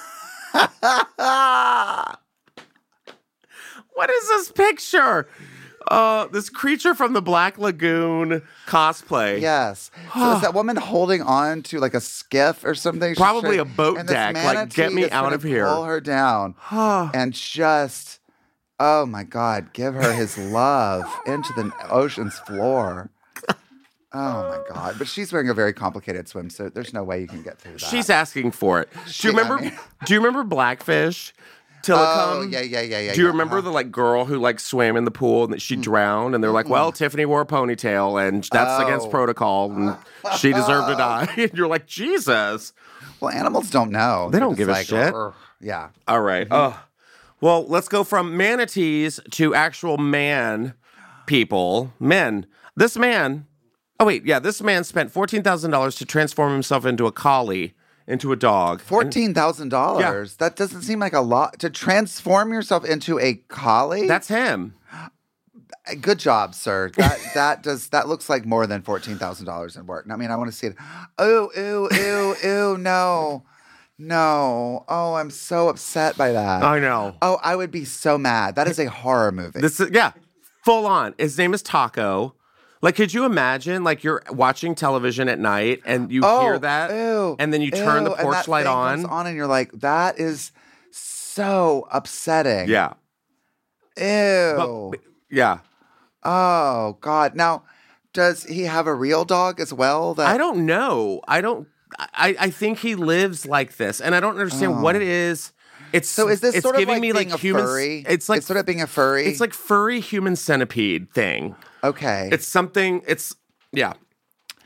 B: what is this picture? Uh, this creature from the Black Lagoon cosplay.
C: Yes. So is that woman holding on to like a skiff or something? She's
B: Probably
C: trying-
B: a boat
C: and this
B: deck, like,
C: manatee
B: get me
C: is
B: out
C: gonna
B: of here.
C: Pull her down and just, oh my God, give her his love into the ocean's floor. Oh my God! But she's wearing a very complicated swimsuit. There's no way you can get through that.
B: She's asking for it.
C: She-
B: do you remember?
C: I mean-
B: do you remember Blackfish? Tillicum?
C: Oh yeah, yeah, yeah, yeah.
B: Do you
C: yeah.
B: remember
C: Uh-huh.
B: the like girl who like swam in the pool and that she drowned and they're like, well, Tiffany wore a ponytail and that's
C: Oh.
B: against protocol and she deserved to die. And you're like, Jesus.
C: Well, animals don't know.
B: They
C: They're
B: don't
C: just
B: give a
C: like,
B: shit.
C: "Ugh." Yeah.
B: All right. Oh, well, let's go from manatees to actual man people, men. This man. Oh wait, yeah. This man spent fourteen thousand dollars to transform himself into a collie, into a dog.
C: Fourteen thousand dollars. That doesn't seem like a lot to transform yourself into a collie.
B: That's him.
C: Good job, sir. That that does that looks like more than fourteen thousand dollars in work. I mean, I want to see it. Oh, ew, ew, ew, no, no. Oh, I'm so upset by that.
B: I know.
C: Oh, I would be so mad. That is a horror movie.
B: This is yeah, full on. His name is Taco. Like, could you imagine, like, you're watching television at night and you
C: oh,
B: hear that,
C: ew,
B: and then you turn
C: ew,
B: the
C: and
B: porch
C: that
B: light
C: thing
B: on?
C: comes on, and you're like, that is so upsetting.
B: Yeah.
C: Ew.
B: But- yeah.
C: Oh God. Now, does he have a real dog as well? That
B: I don't know. I don't. I, I think he lives like this, and I don't understand what it is. It's
C: So is this
B: it's
C: sort of
B: giving
C: like
B: me
C: being
B: like
C: a
B: human.
C: furry?
B: It's like
C: it's sort of being a furry.
B: It's like furry human centipede thing.
C: okay.
B: It's something. It's yeah.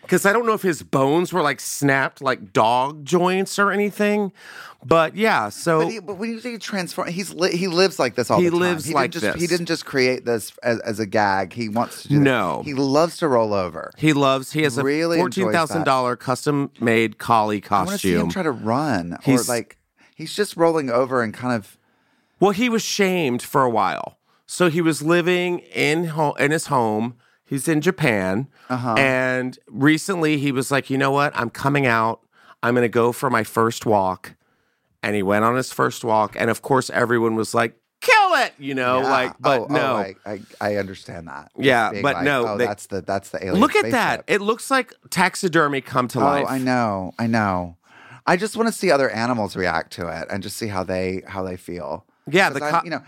B: Because I don't know if his bones were like snapped like dog joints or anything. But yeah, so.
C: But, he, but when you say transform, he's li- he lives like this all
B: he
C: the time.
B: Lives
C: he
B: like
C: didn't just,
B: this.
C: He didn't just create this as, as a gag. He wants to do
B: No.
C: that. He loves to roll over.
B: He loves, he has a
C: Really
B: fourteen thousand dollars custom-made collie
C: I want to see him
B: costume.
C: try to run.
B: He's-
C: or like, he's just rolling over and kind of.
B: Well, he was shamed for a while. So he was living in ho- in his home. He's in Japan.
C: Uh-huh.
B: And recently he was like, you know what? I'm coming out. I'm going to go for my first walk. And he went on his first walk. And of course, everyone was like, kill it, you know,
C: Yeah.
B: like, but
C: oh,
B: no.
C: Oh, I, I, I understand that.
B: Yeah,
C: Being
B: but
C: like,
B: no,
C: Oh,
B: they-
C: that's the that's the alien.
B: Look at that.
C: spaceship.
B: It looks like taxidermy come to
C: Oh,
B: life.
C: I know. I know. I just want to see other animals react to it and just see how they how they feel.
B: Yeah,
C: 'Cause
B: the
C: I'm-
B: co-
C: you know,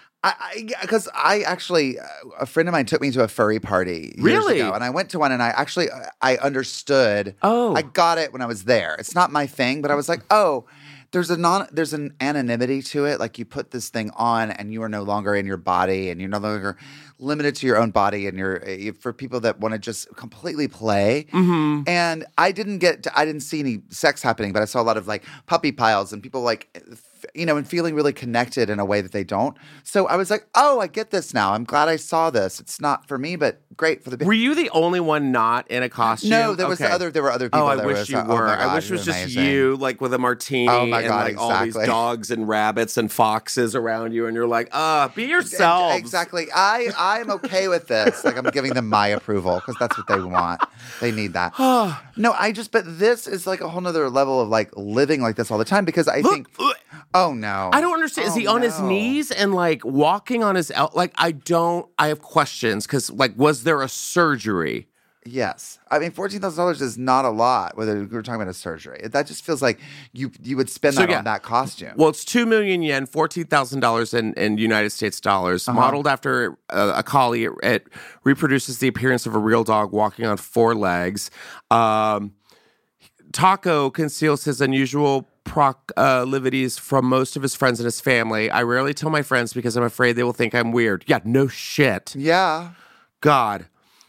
C: I because I, I actually uh, a friend of mine took me to a furry party years
B: Really?
C: ago, and I went to one, and I actually I understood.
B: Oh.
C: I got it when I was there. It's not my thing, but I was like, oh. There's a non, there's an anonymity to it. Like you put this thing on, and you are no longer in your body, and you're no longer limited to your own body. And you're uh, for people that want to just completely play.
B: Mm-hmm.
C: And I didn't get, to, I didn't see any sex happening, but I saw a lot of like puppy piles and people like, f- you know, and feeling really connected in a way that they don't. So I was like, oh, I get this now. I'm glad I saw this. It's not for me, but great for the.
B: Were you the only one not in a costume?
C: No, there was
B: Okay.
C: other. There were other people.
B: Oh, I
C: there
B: wish
C: was,
B: you
C: uh,
B: were.
C: Oh my God,
B: I wish it was just
C: amazing.
B: you, like with a martini
C: Oh my
B: and
C: God,
B: like all these
C: exactly.
B: dogs and rabbits and foxes around you, and you're like, uh, be yourselves.
C: Exactly. I I'm okay with this. Like I'm giving them my approval because that's what they want. They need that. No, I just. But this is like a whole nother level of like living like this all the time because I
B: Look,
C: think.
B: look,
C: Oh no.
B: I don't understand. Is
C: Oh,
B: he on his
C: no.
B: knees and like walking on his out? Like, I don't. I have questions because, like, was there a surgery?
C: Yes. I mean, fourteen thousand dollars is not a lot, whether we're talking about a surgery. That just feels like you you would spend
B: So,
C: that
B: yeah.
C: on that costume.
B: Well, it's two million yen, fourteen thousand dollars in in United States dollars.
C: Uh-huh.
B: Modeled after a, a collie, it, it reproduces the appearance of a real dog walking on four legs. Um, Taco conceals his unusual proclivities from most of his friends and his family. I rarely tell my friends because I'm afraid they will think I'm weird. Yeah, no shit.
C: yeah.
B: God.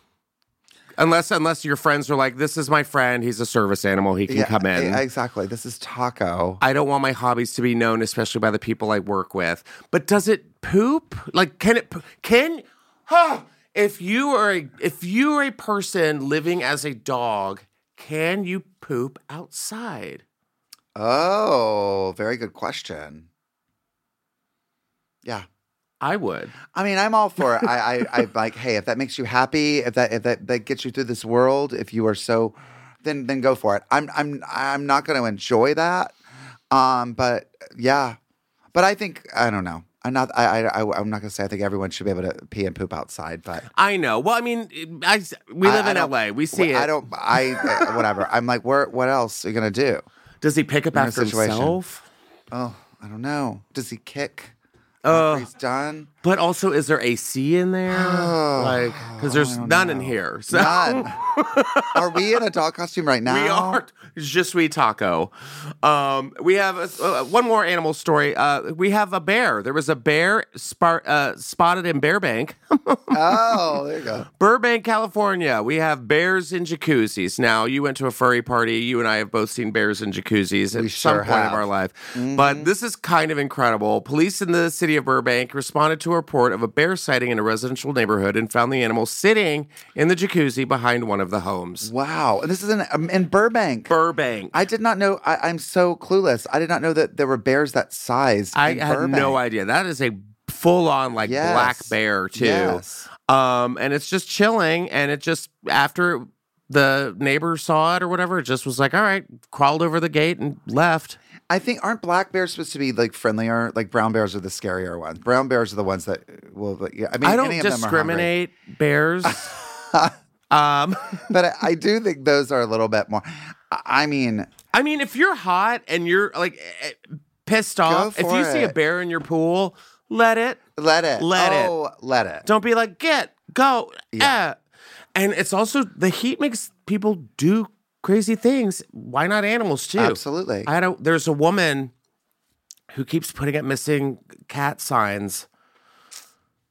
B: Unless unless your friends are like, this is my friend, he's a service animal, he can
C: Yeah,
B: come in.
C: e- Exactly. This is Taco.
B: I don't want my hobbies to be known, especially by the people I work with. But does it poop? Like, can it? po- Can? Huh, if you are a if you are a person living as a dog, can you poop outside?
C: Oh, very good question. Yeah.
B: I would.
C: I mean, I'm all for it. I, I, I like, hey, if that makes you happy, if that, if that, that gets you through this world, if you are so, then, then go for it. I'm, I'm, I'm not going to enjoy that. Um, but yeah, but I think, I don't know. I'm not, I, I, I I'm not going to say I think everyone should be able to pee and poop outside, but
B: I know. Well, I mean, I we
C: I-
B: live
C: I
B: in
C: don't-
B: L A. We see it.
C: I don't, I, uh, whatever. I'm like, where, what else are you going to do?
B: Does he pick up
C: in a
B: after
C: situation.
B: himself?
C: Oh, I don't know. Does he kick?
B: Uh,
C: after he's done?
B: But also, is there A C in there? like, because there's none in here. So
C: None. Are we in a dog costume right now?
B: we are just we taco. Um, we have a, uh, one more animal story. Uh, we have a bear. There was a bear spar- uh, spotted in Burbank,
C: Oh, there you go.
B: Burbank, California. We have bears in jacuzzis. Now, you went to a furry party. You and I have both seen bears in jacuzzis at
C: We
B: some
C: sure
B: point of
C: have.
B: our life. But this is kind of incredible. Police in the city of Burbank responded to a report of a bear sighting in a residential neighborhood and found the animal sitting in the jacuzzi behind one of the homes.
C: Wow. And this is in um, in Burbank.
B: Burbank.
C: I did not know. I, I'm so clueless. I did not know that there were bears that size.
B: I
C: in
B: had
C: Burbank.
B: no idea. That is a full on like
C: Yes.
B: black bear too.
C: Yes.
B: Um, and it's just chilling. And it just after the neighbor saw it or whatever, it just was like, all right, crawled over the gate and left.
C: I think aren't black bears supposed to be like friendlier? Like brown bears are the scarier ones. Brown bears are the ones that will. Yeah, I mean,
B: I don't
C: any of them are hungry.
B: discriminate bears. um,
C: But I, I do think those are a little bit more. I I mean,
B: I mean, if you're hot and you're like eh, pissed off, if
C: for
B: you see a
C: it.
B: bear in your pool, let it.
C: let it.
B: Let it.
C: oh, let it.
B: Don't be like, get, go,
C: Yeah.
B: eh. And it's also, the heat makes people do crazy things. Why not animals too?
C: Absolutely.
B: I had a, there's a woman who keeps putting up missing cat signs.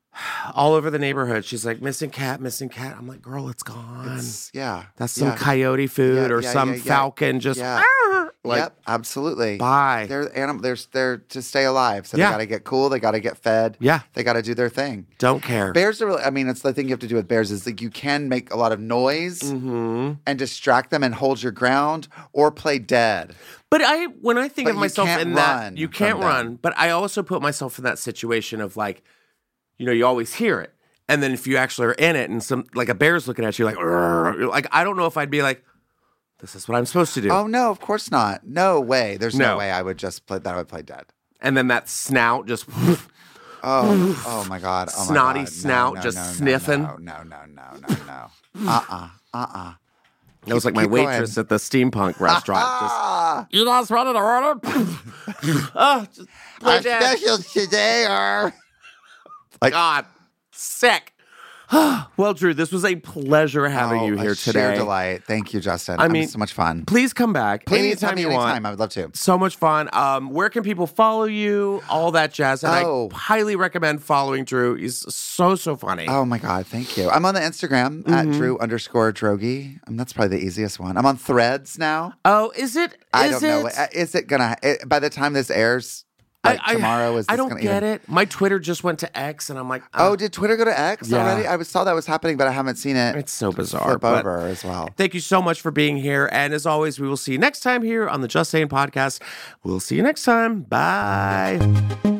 B: all over the neighborhood. She's like, missing cat, missing cat. I'm like, girl, it's gone.
C: It's, yeah.
B: That's some
C: yeah.
B: coyote food
C: Yeah,
B: or
C: yeah,
B: some
C: yeah, yeah.
B: falcon just
C: Yeah.
B: like,
C: yep, absolutely.
B: bye.
C: They're animal. They're they're to stay alive, so
B: Yeah.
C: they got to get cool. They got to get fed.
B: Yeah.
C: they got to do their thing.
B: Don't care.
C: Bears are really. I mean, it's the thing you have to do with bears is like you can make a lot of noise
B: Mm-hmm.
C: and distract them and hold your ground or play dead.
B: But I, when I think
C: But
B: of
C: you
B: myself
C: can't
B: in
C: run
B: that, you
C: from
B: can't
C: them.
B: run. But I also put myself in that situation of like, you know, you always hear it, and then if you actually are in it, and some like a bear's looking at you, like, "Arr," like I don't know if I'd be like, this is what I'm supposed to do.
C: Oh no, of course not. No way. There's no,
B: No.
C: way I would just play that. I would play dead.
B: And then that snout just.
C: Oh, oh my god. Oh my
B: Snotty
C: God. No,
B: snout
C: no,
B: just
C: no, no,
B: sniffing.
C: No, no, no, no, no, no. Uh uh-uh, uh. Uh
B: That was like my
C: keep going.
B: waitress at the steampunk restaurant. just,
C: Ah,
B: you guys ready to order? oh, just play
C: our
B: dead.
C: specials today are.
B: Like, God, sick. Well, Drew, this was a pleasure having
C: Oh,
B: you
C: a
B: here
C: sheer
B: today.
C: delight. Thank you, Justin.
B: I
C: I
B: mean,
C: mean, so much fun.
B: Please come back
C: Please,
B: anytime
C: have me
B: you
C: anytime.
B: want.
C: I would love to.
B: So much fun. Um, where can people follow you? All that jazz. And
C: Oh.
B: I highly recommend following Drew. He's so, so funny.
C: Oh my God, thank you. I'm on the Instagram at
B: Mm-hmm.
C: Drew underscore Drogi. Um, that's probably the easiest one. I'm on Threads now.
B: Oh, is it? Is
C: I don't
B: it?
C: know. Uh, Is it gonna? It, by the time this airs, like
B: I, I,
C: tomorrow, is
B: I
C: this
B: don't
C: gonna
B: get
C: even,
B: it. My Twitter just went to X, and I'm like,
C: Oh,
B: uh,
C: did Twitter go to X
B: Yeah.
C: already? I was saw that was happening, but I haven't seen it.
B: it's so bizarre.
C: flip
B: but
C: over as well.
B: Thank you so much for being here. And as always, we will see you next time here on the Just Saying podcast. We'll see you next time. Bye.